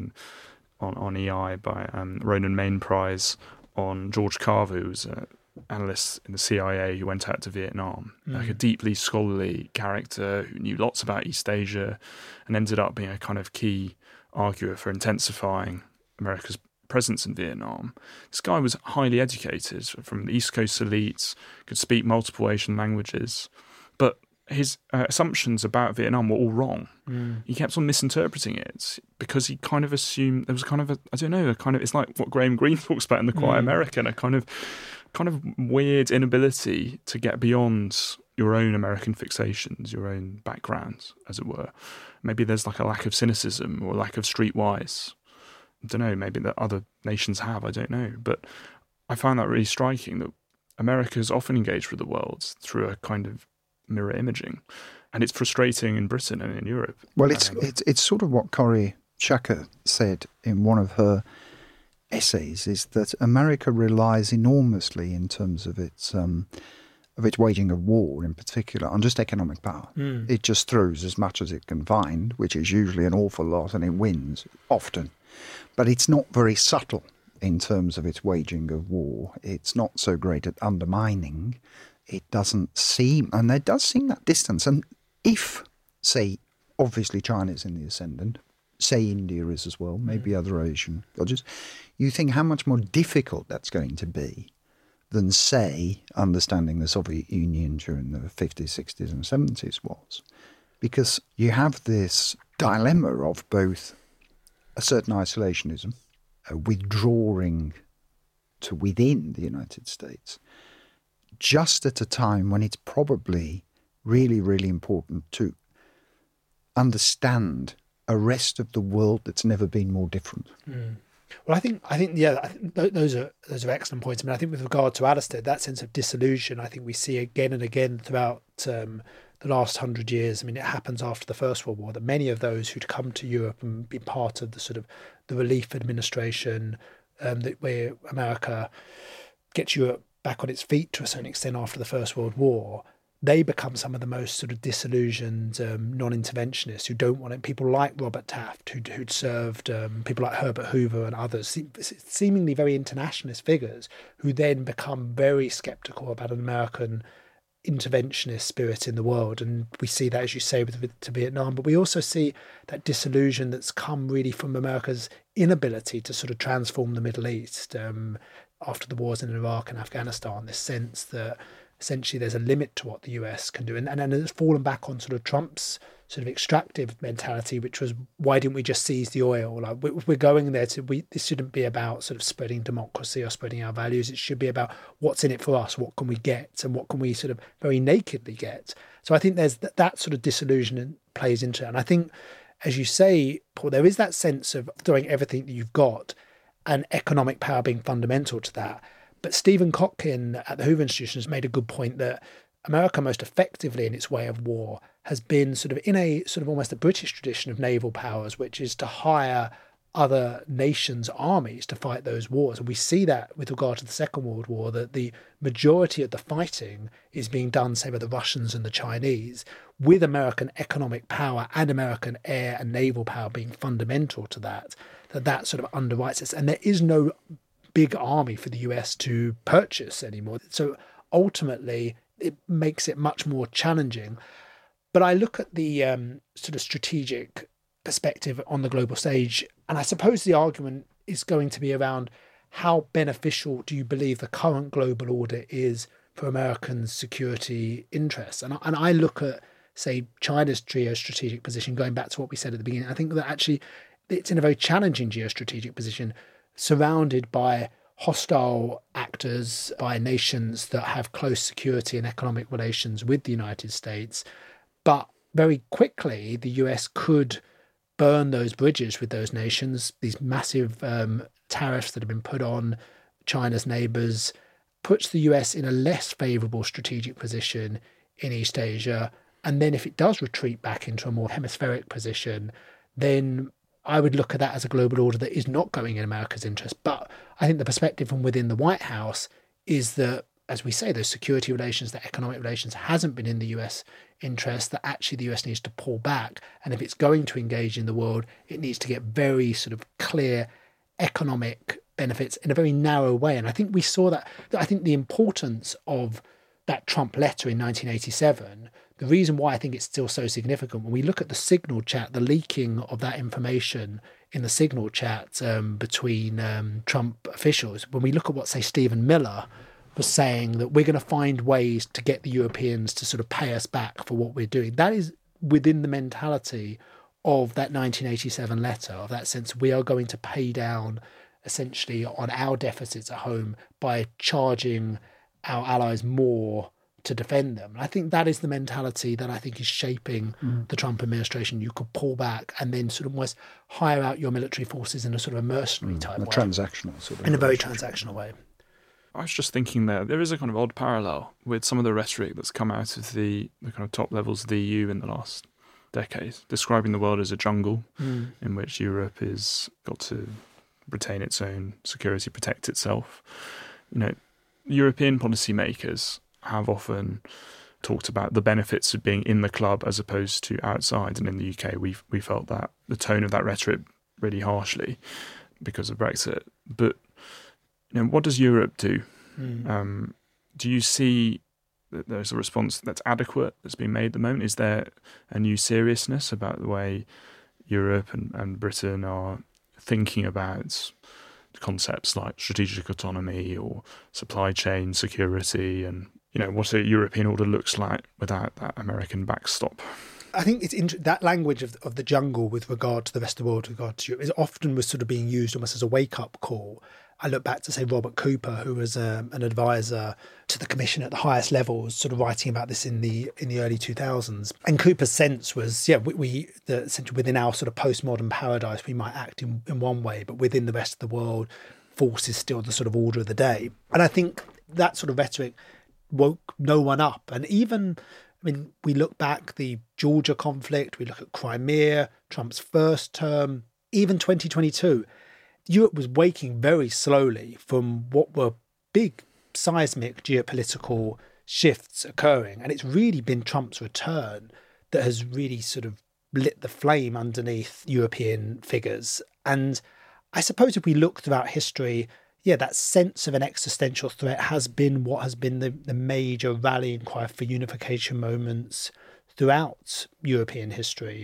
on EI by Ronan Main Prize on George Carver, who was an analyst in the CIA who went out to Vietnam, like a deeply scholarly character who knew lots about East Asia and ended up being a kind of key arguer for intensifying America's presence in Vietnam. This guy was highly educated, from the East Coast elites, could speak multiple Asian languages, but his assumptions about Vietnam were all wrong. He kept on misinterpreting it because he kind of assumed there was kind of it's like what Graham Greene talks about in The Quiet American, a kind of weird inability to get beyond your own American fixations, your own background, as it were. Maybe there's like a lack of cynicism or a lack of streetwise. I don't know, maybe that other nations have, I don't know. But I found that really striking, that America is often engaged with the world through a kind of mirror imaging. And it's frustrating in Britain and in Europe. Well, it's sort of what Kori Schake said in one of her essays, is that America relies enormously in terms of its of its waging of war in particular on just economic power. It just throws as much as it can find, which is usually an awful lot, and it wins often. But it's not very subtle in terms of its waging of war. It's not so great at undermining. It doesn't seem, and there does seem that distance. And if, say, obviously China's in the ascendant, say India is as well, maybe other Asian countries, you think how much more difficult that's going to be than, say, understanding the Soviet Union during the 50s, 60s and 70s was. Because you have this dilemma of both a certain isolationism, a withdrawing to within the United States, just at a time when it's probably really, really important to understand a rest of the world that's never been more different. Well, I think those are excellent points. I mean, I think with regard to Alistair, that sense of disillusion, I think we see again and again throughout the last 100 years. I mean, it happens after the First World War that many of those who'd come to Europe and been part of the sort of the relief administration, where America gets Europe back on its feet to a certain extent after the First World War, they become some of the most sort of disillusioned non-interventionists who don't want it. People like Robert Taft, who'd served, people like Herbert Hoover and others, seemingly very internationalist figures, who then become very sceptical about an American interventionist spirit in the world. And we see that, as you say, to Vietnam, but we also see that disillusion that's come really from America's inability to sort of transform the Middle East after the wars in Iraq and Afghanistan, this sense that essentially there's a limit to what the US can do. And it's fallen back on sort of Trump's sort of extractive mentality, which was, why didn't we just seize the oil? Like, we're going there this shouldn't be about sort of spreading democracy or spreading our values. It should be about what's in it for us, what can we get, and what can we sort of very nakedly get. So I think there's that sort of disillusion plays into it. And I think, as you say, Paul, there is that sense of throwing everything that you've got and economic power being fundamental to that. But Stephen Kotkin at the Hoover Institution has made a good point that America most effectively in its way of war has been sort of in a sort of almost a British tradition of naval powers, which is to hire other nations' armies to fight those wars. And we see that with regard to the Second World War, that the majority of the fighting is being done, say, by the Russians and the Chinese, with American economic power and American air and naval power being fundamental to that sort of underwrites us. And there is no big army for the US to purchase anymore. So ultimately, it makes it much more challenging. But I look at the sort of strategic perspective on the global stage, and I suppose the argument is going to be around how beneficial do you believe the current global order is for American security interests? And I look at, say, China's geostrategic position, going back to what we said at the beginning. I think that actually it's in a very challenging geostrategic position, surrounded by hostile actors, by nations that have close security and economic relations with the United States. But very quickly, the US could burn those bridges with those nations. These massive tariffs that have been put on China's neighbours puts the US in a less favourable strategic position in East Asia. And then if it does retreat back into a more hemispheric position, then I would look at that as a global order that is not going in America's interest. But I think the perspective from within the White House is that, as we say, those security relations, the economic relations hasn't been in the US interest, that actually the US needs to pull back. And if it's going to engage in the world, it needs to get very sort of clear economic benefits in a very narrow way. And I think we saw that. I think the importance of that Trump letter in 1987, the reason why I think it's still so significant, when we look at the Signal chat, the leaking of that information in the Signal chat between Trump officials, when we look at what, say, Stephen Miller was saying, that we're going to find ways to get the Europeans to sort of pay us back for what we're doing, that is within the mentality of that 1987 letter, of that sense we are going to pay down essentially on our deficits at home by charging our allies more to defend them. And I think that is the mentality that I think is shaping the Trump administration. You could pull back and then sort of almost hire out your military forces in a sort of a mercenary type way. Transactional sort of. In a very transactional way. I was just thinking there is a kind of odd parallel with some of the rhetoric that's come out of the kind of top levels of the EU in the last decade, describing the world as a jungle in which Europe has got to retain its own security, protect itself. You know, European policymakers have often talked about the benefits of being in the club as opposed to outside. And in the UK, we felt that the tone of that rhetoric really harshly because of Brexit. But what does Europe do? Do you see that there's a response that's adequate that's been made at the moment? Is there a new seriousness about the way Europe and Britain are thinking about concepts like strategic autonomy or supply chain security, and what a European order looks like without that American backstop? I think it's that language of the jungle with regard to the rest of the world, with regard to Europe, is often was sort of being used almost as a wake-up call. I look back to, say, Robert Cooper, who was an advisor to the Commission at the highest levels, sort of writing about this in the early 2000s. And Cooper's sense was, essentially within our sort of postmodern paradise, we might act in one way, but within the rest of the world, force is still the sort of order of the day. And I think that sort of rhetoric woke no one up. And even, we look back, the Georgia conflict, we look at Crimea, Trump's first term, even 2022, Europe was waking very slowly from what were big seismic geopolitical shifts occurring. And it's really been Trump's return that has really sort of lit the flame underneath European figures. And I suppose if we look throughout history, that sense of an existential threat has been what has been the major rallying cry for unification moments throughout European history.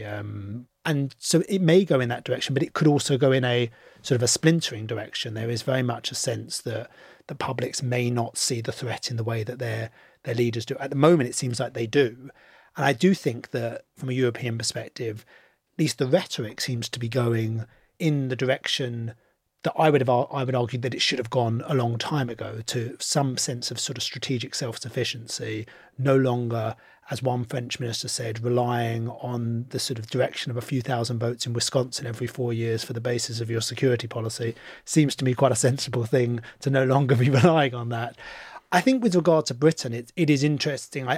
And so it may go in that direction, but it could also go in a sort of a splintering direction. There is very much a sense that the publics may not see the threat in the way that their leaders do. At the moment, it seems like they do. And I do think that from a European perspective, at least the rhetoric seems to be going in the direction that I would argue that it should have gone a long time ago, to some sense of sort of strategic self-sufficiency, no longer, as one French minister said, relying on the sort of direction of a few thousand votes in Wisconsin every 4 years for the basis of your security policy. Seems to me quite a sensible thing to no longer be relying on that. I think with regard to Britain, it is interesting.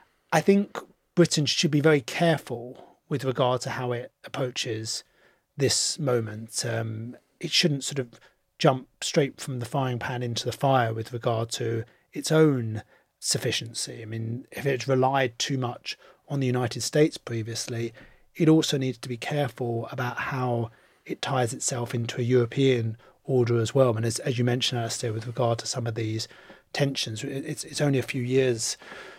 I think Britain should be very careful with regard to how it approaches this moment. It shouldn't sort of jump straight from the frying pan into the fire with regard to its own sufficiency. If it's relied too much on the United States previously, it also needs to be careful about how it ties itself into a European order as well. And as you mentioned, Alistair, with regard to some of these tensions, it's only a few years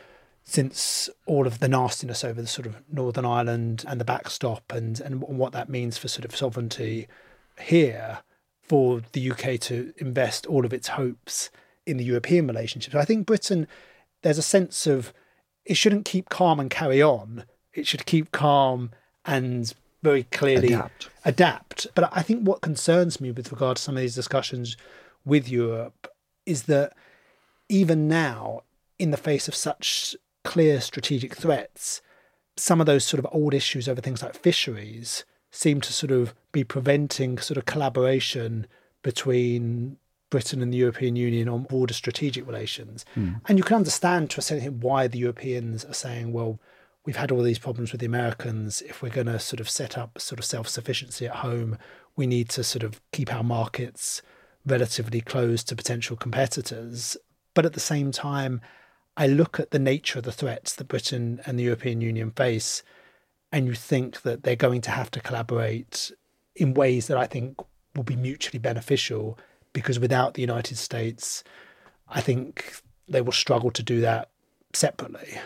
since all of the nastiness over the sort of Northern Ireland and the backstop and what that means for sort of sovereignty here, for the UK to invest all of its hopes in the European relationship. So I think Britain, there's a sense of it shouldn't keep calm and carry on. It should keep calm and very clearly adapt. But I think what concerns me with regard to some of these discussions with Europe is that even now, in the face of such clear strategic threats, some of those sort of old issues over things like fisheries seem to sort of be preventing sort of collaboration between Britain and the European Union on broader strategic relations. And you can understand to a certain extent why the Europeans are saying, well, we've had all these problems with the Americans. If we're going to sort of set up sort of self-sufficiency at home, we need to sort of keep our markets relatively closed to potential competitors. But at the same time, I look at the nature of the threats that Britain and the European Union face, and you think that they're going to have to collaborate in ways that I think will be mutually beneficial, because without the United States, I think they will struggle to do that separately.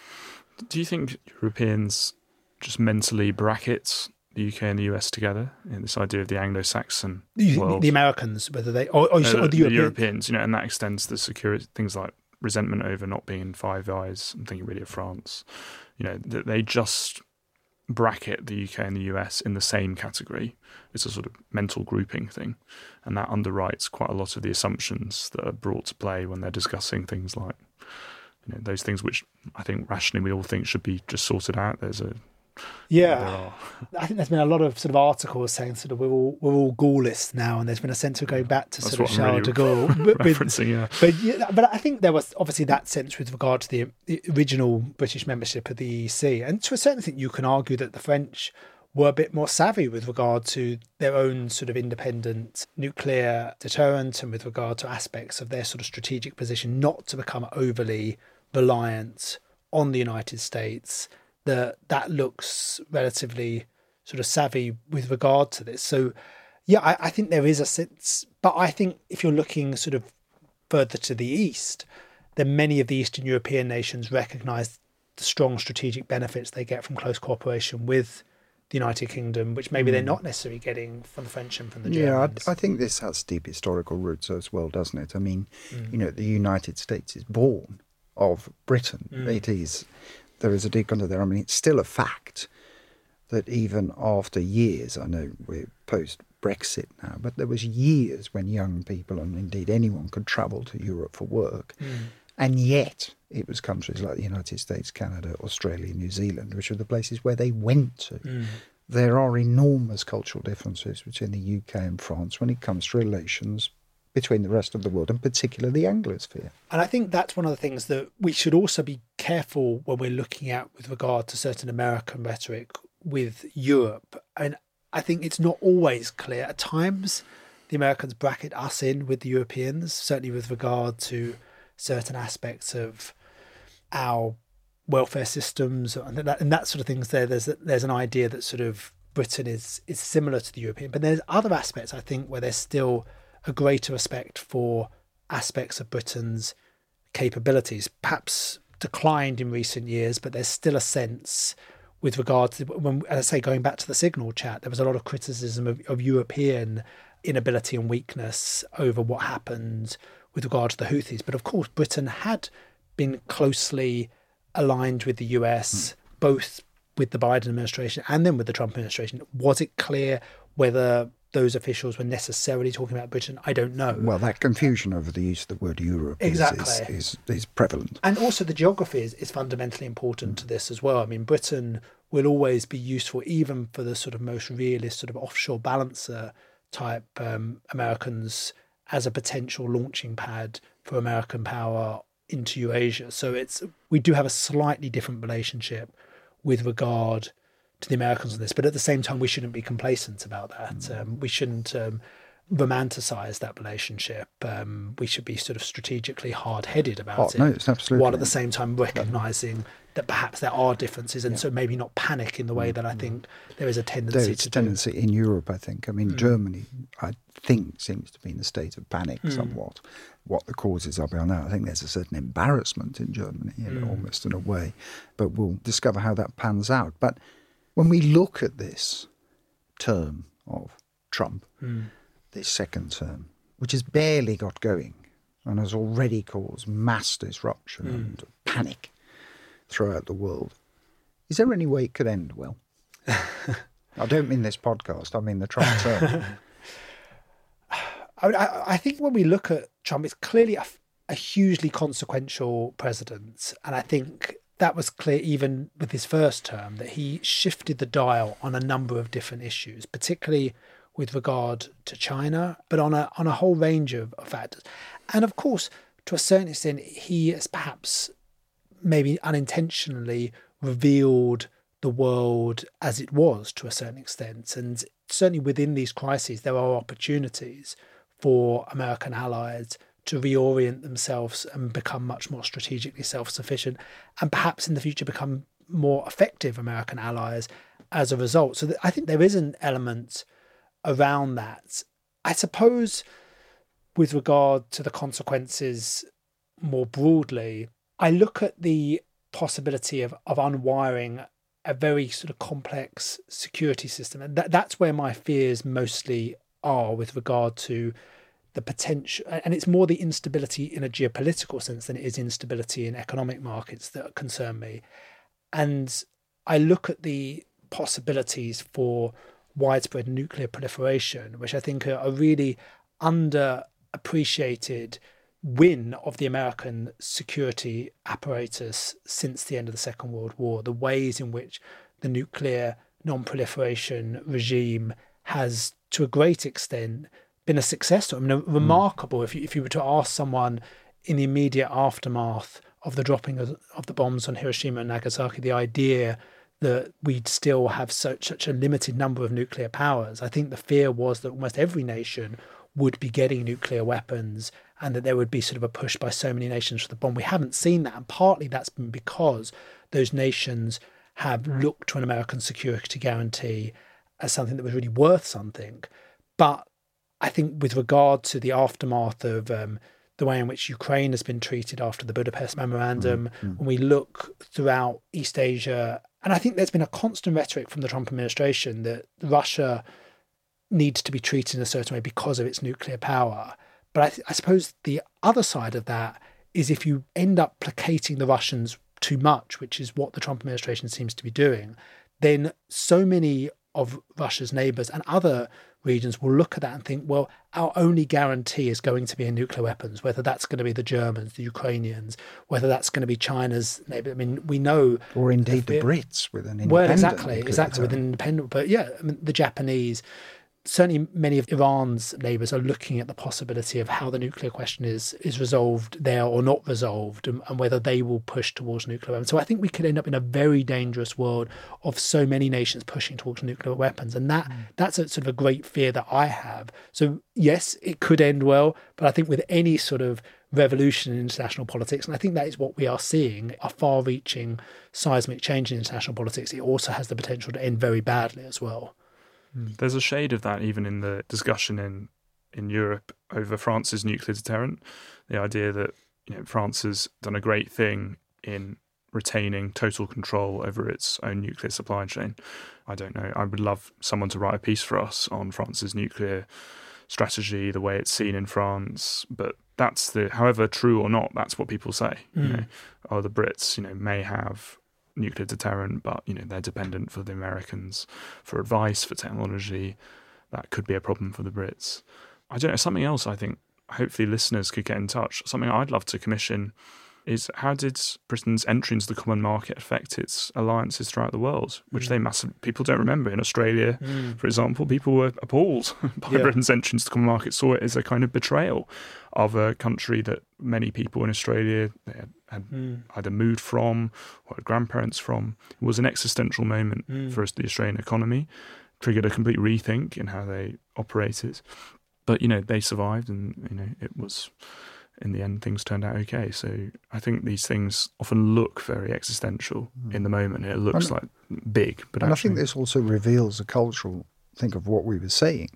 Do you think Europeans just mentally bracket the UK and the US together in this idea of the Anglo-Saxon world? The Americans, whether they... or the Europeans, and that extends to security, things like resentment over not being in Five Eyes. I'm thinking really of France. That they just bracket the UK and the US in the same category. It's a sort of mental grouping thing, and that underwrites quite a lot of the assumptions that are brought to play when they're discussing things like those things which I think rationally we all think should be just sorted out. I think there's been a lot of sort of articles saying sort of we're all Gaullists now, and there's been a sense of going back to sort of Charles de Gaulle. But I think there was obviously that sense with regard to the original British membership of the EEC, and to a certain extent you can argue that the French were a bit more savvy with regard to their own sort of independent nuclear deterrent and with regard to aspects of their sort of strategic position, not to become overly reliant on the United States, that looks relatively sort of savvy with regard to this. So, yeah, I think there is a sense, but I think if you're looking sort of further to the east, then many of the Eastern European nations recognise the strong strategic benefits they get from close cooperation with the United Kingdom, which maybe they're not necessarily getting from the French and from the Germans. Yeah, I think this has deep historical roots as well, doesn't it? I mean, the United States is born of Britain. There is a deep under there. I mean, it's still a fact that even after years, I know we're post-Brexit now, but there was years when young people, and indeed anyone, could travel to Europe for work. And yet it was countries like the United States, Canada, Australia, New Zealand, which are the places where they went to. There are enormous cultural differences between the UK and France when it comes to relations between the rest of the world, and particularly the Anglosphere. And I think that's one of the things that we should also be careful when we're looking at with regard to certain American rhetoric with Europe. And I think it's not always clear. At times, the Americans bracket us in with the Europeans, certainly with regard to certain aspects of our welfare systems and that sort of things. There's an idea that sort of Britain is similar to the European, but there's other aspects, I think, where there's still a greater respect for aspects of Britain's capabilities, perhaps declined in recent years, but there's still a sense with regard to, when, as I say, going back to the Signal chat, there was a lot of criticism of European inability and weakness over what happened with regard to the Houthis. But of course, Britain had been closely aligned with the US, both with the Biden administration and then with the Trump administration. Was it clear whether those officials were necessarily talking about Britain? I don't know. Well, that confusion over the use of the word Europe is prevalent. And also the geography is fundamentally important to this as well. I mean, Britain will always be useful, even for the sort of most realist sort of offshore balancer type Americans, as a potential launching pad for American power into Eurasia. So we do have a slightly different relationship with regard to the Americans on this, but at the same time, we shouldn't be complacent about that. We shouldn't romanticize that relationship. We should be sort of strategically hard-headed about it. No, it's absolutely. While at the same time recognizing that perhaps there are differences, and so maybe not panic in the way that I think there is a tendency There's a tendency in Europe, I think. I mean, Germany, I think, seems to be in a state of panic somewhat. What the causes are beyond that, I think there's a certain embarrassment in Germany, almost in a way. But we'll discover how that pans out. But when we look at this term of Trump, this second term, which has barely got going and has already caused mass disruption and panic throughout the world, is there any way it could end well? I don't mean this podcast, I mean the Trump term. I think when we look at Trump, it's clearly a hugely consequential president. And I think that was clear even with his first term, that he shifted the dial on a number of different issues, particularly with regard to China, but on a whole range of factors. And of course, to a certain extent, he has perhaps maybe unintentionally revealed the world as it was to a certain extent. And certainly within these crises, there are opportunities for American allies to reorient themselves and become much more strategically self-sufficient, and perhaps in the future become more effective American allies as a result. So I think there is an element around that. I suppose with regard to the consequences more broadly, I look at the possibility of unwiring a very sort of complex security system. And that's where my fears mostly are with regard to the potential, and it's more the instability in a geopolitical sense than it is instability in economic markets that concern me. And I look at the possibilities for widespread nuclear proliferation, which I think are a really underappreciated win of the American security apparatus since the end of the Second World War, the ways in which the nuclear non-proliferation regime has, to a great extent, been a success story. I mean, remarkable. If you were to ask someone in the immediate aftermath of the dropping of the bombs on Hiroshima and Nagasaki, the idea that we'd still have such a limited number of nuclear powers, I think the fear was that almost every nation would be getting nuclear weapons and that there would be sort of a push by so many nations for the bond. We haven't seen that, and partly that's been because those nations have looked to an American security guarantee as something that was really worth something. But I think with regard to the aftermath of the way in which Ukraine has been treated after the Budapest Memorandum, when we look throughout East Asia, and I think there's been a constant rhetoric from the Trump administration that Russia needs to be treated in a certain way because of its nuclear power. But I suppose the other side of that is if you end up placating the Russians too much, which is what the Trump administration seems to be doing, then so many of Russia's neighbours and other regions will look at that and think, well, our only guarantee is going to be in nuclear weapons, whether that's going to be the Germans, the Ukrainians, whether that's going to be China's neighbour. I mean, we know... Or indeed the Brits with an independent... Well, exactly, with an independent... But yeah, I mean, the Japanese... Certainly many of Iran's neighbours are looking at the possibility of how the nuclear question is resolved there or not resolved, and whether they will push towards nuclear weapons. So I think we could end up in a very dangerous world of so many nations pushing towards nuclear weapons. And that's a sort of a great fear that I have. So yes, it could end well, but I think with any sort of revolution in international politics, and I think that is what we are seeing, a far-reaching seismic change in international politics, it also has the potential to end very badly as well. There's a shade of that even in the discussion in Europe over France's nuclear deterrent. The idea that France has done a great thing in retaining total control over its own nuclear supply chain. I don't know. I would love someone to write a piece for us on France's nuclear strategy, the way it's seen in France. But that's however true or not, that's what people say. The Brits, may have nuclear deterrent, but they're dependent for the Americans for advice, for technology. That could be a problem for the Brits. I don't know, something else I think hopefully listeners could get in touch, something I'd love to commission is how did Britain's entry into the common market affect its alliances throughout the world, which people don't remember. In Australia, for example, people were appalled by Britain's entry into the common market, saw it as a kind of betrayal of a country that many people in Australia had either moved from or had grandparents from. It was an existential moment for the Australian economy, triggered a complete rethink in how they operated. But, they survived and, it was... in the end, things turned out okay. So I think these things often look very existential in the moment. It looks like big, but I think this also reveals a cultural think of what we were saying.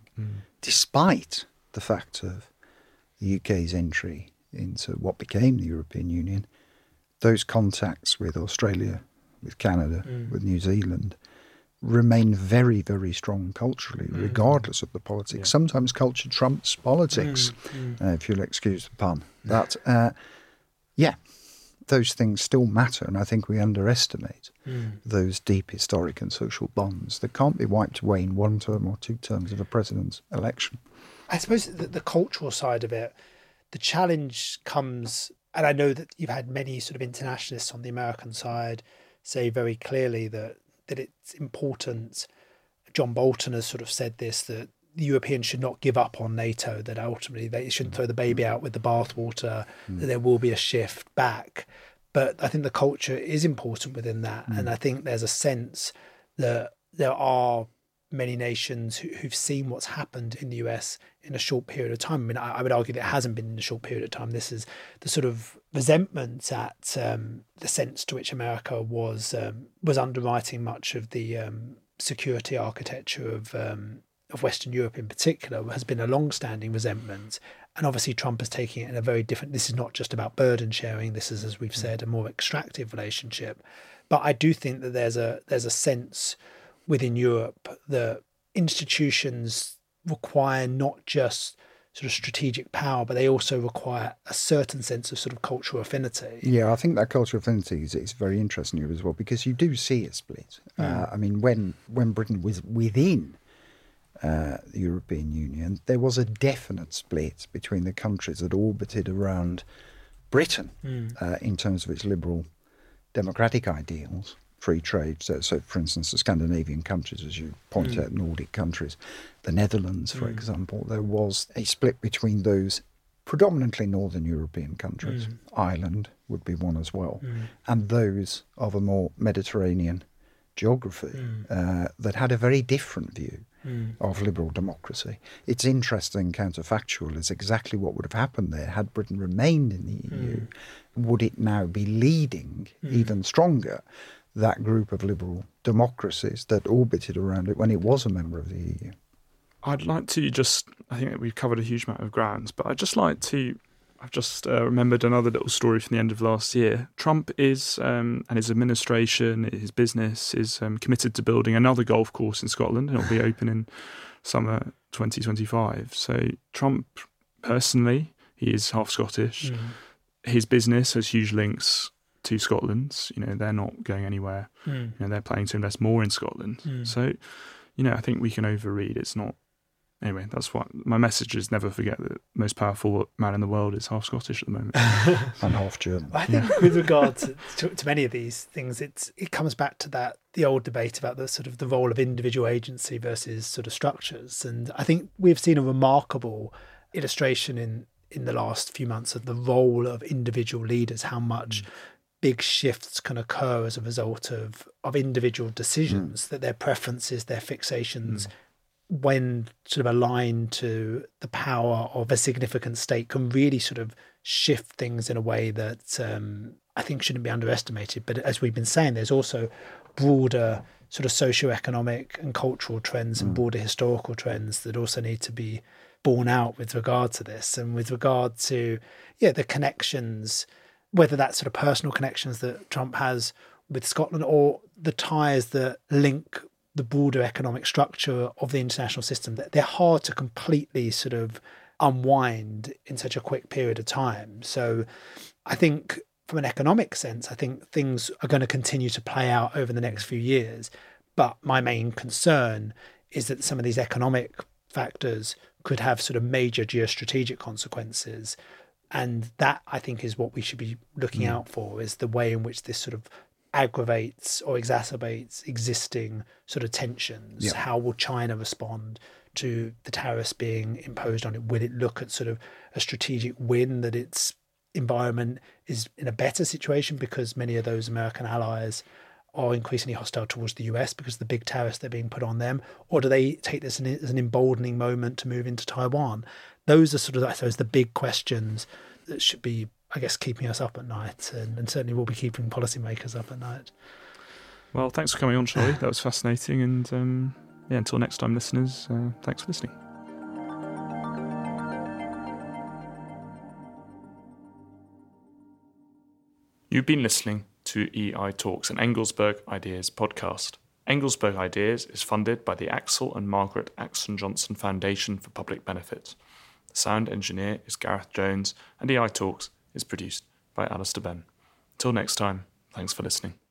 Despite the fact of the UK's entry into what became the European Union, those contacts with Australia, with Canada, with New Zealand remain very, very strong culturally, regardless of the politics. Sometimes culture trumps politics, if you'll excuse the pun. But, those things still matter, and I think we underestimate those deep historic and social bonds that can't be wiped away in one term or two terms of a president's election. I suppose the cultural side of it, the challenge comes, and I know that you've had many sort of internationalists on the American side say very clearly that it's important. John Bolton has sort of said this, that the Europeans should not give up on NATO, that ultimately they shouldn't throw the baby out with the bathwater, that there will be a shift back. But I think the culture is important within that. And I think there's a sense that there are many nations who've seen what's happened in the US in a short period of time. I mean, I would argue that it hasn't been in a short period of time. This is the sort of resentment at the sense to which America was underwriting much of the security architecture of Western Europe in particular, has been a long-standing resentment. And obviously Trump is taking it in a very different... This is not just about burden sharing. This is, as we've said, a more extractive relationship. But I do think that there's a sense within Europe that institutions require not just sort of strategic power, but they also require a certain sense of sort of cultural affinity. Yeah, I think that cultural affinity is very interesting here as well, because you do see a split. I mean, when Britain was within the European Union, there was a definite split between the countries that orbited around Britain in terms of its liberal democratic ideals. Free trade, so for instance the Scandinavian countries, as you point out, Nordic countries, the Netherlands for example, there was a split between those predominantly Northern European countries. Ireland would be one as well, and those of a more Mediterranean geography that had a very different view. of liberal democracy. It's interesting, counterfactual, is exactly what would have happened there had Britain remained in the EU. Would it now be leading even stronger that group of liberal democracies that orbited around it when it was a member of the EU? I'd like to I think that we've covered a huge amount of grounds, but I've just remembered another little story from the end of last year. Trump is, and his administration, his business, is committed to building another golf course in Scotland, and it'll be open in summer 2025. So Trump, personally, he is half Scottish. His business has huge links to Scotland. They're not going anywhere. They're planning to invest more in Scotland. So, I think we can overread. It's not. Anyway, that's what my message is. Never forget that the most powerful man in the world is half Scottish at the moment. And half German. I think with regard to many of these things, it comes back to the old debate about the sort of the role of individual agency versus sort of structures. And I think we've seen a remarkable illustration in the last few months of the role of individual leaders, how much big shifts can occur as a result of individual decisions, that their preferences, their fixations, when sort of aligned to the power of a significant state, can really sort of shift things in a way that I think shouldn't be underestimated. But as we've been saying, there's also broader sort of socioeconomic and cultural trends and broader historical trends that also need to be borne out with regard to this, and with regard to the connections, whether that's sort of personal connections that Trump has with Scotland or the ties that link the broader economic structure of the international system, that they're hard to completely sort of unwind in such a quick period of time. So I think from an economic sense, I think things are going to continue to play out over the next few years. But my main concern is that some of these economic factors could have sort of major geostrategic consequences. And that, I think, is what we should be looking out for, is the way in which this sort of aggravates or exacerbates existing sort of tensions. How will China respond to the tariffs being imposed on it? Will it look at sort of a strategic win, that its environment is in a better situation because many of those American allies are increasingly hostile towards the US because of the big tariffs that are being put on them? Or do they take this as an emboldening moment to move into Taiwan? Those are sort of, I suppose, the big questions that should be, I guess, keeping us up at night, and certainly will be keeping policymakers up at night. Well, thanks for coming on, Charlie. That was fascinating. And until next time, listeners, thanks for listening. You've been listening to EI Talks, an Engelsberg Ideas podcast. Engelsberg Ideas is funded by the Axel and Margaret Axon Johnson Foundation for Public Benefit. The sound engineer is Gareth Jones, and EI Talks is produced by Alistair Benn. Until next time, thanks for listening.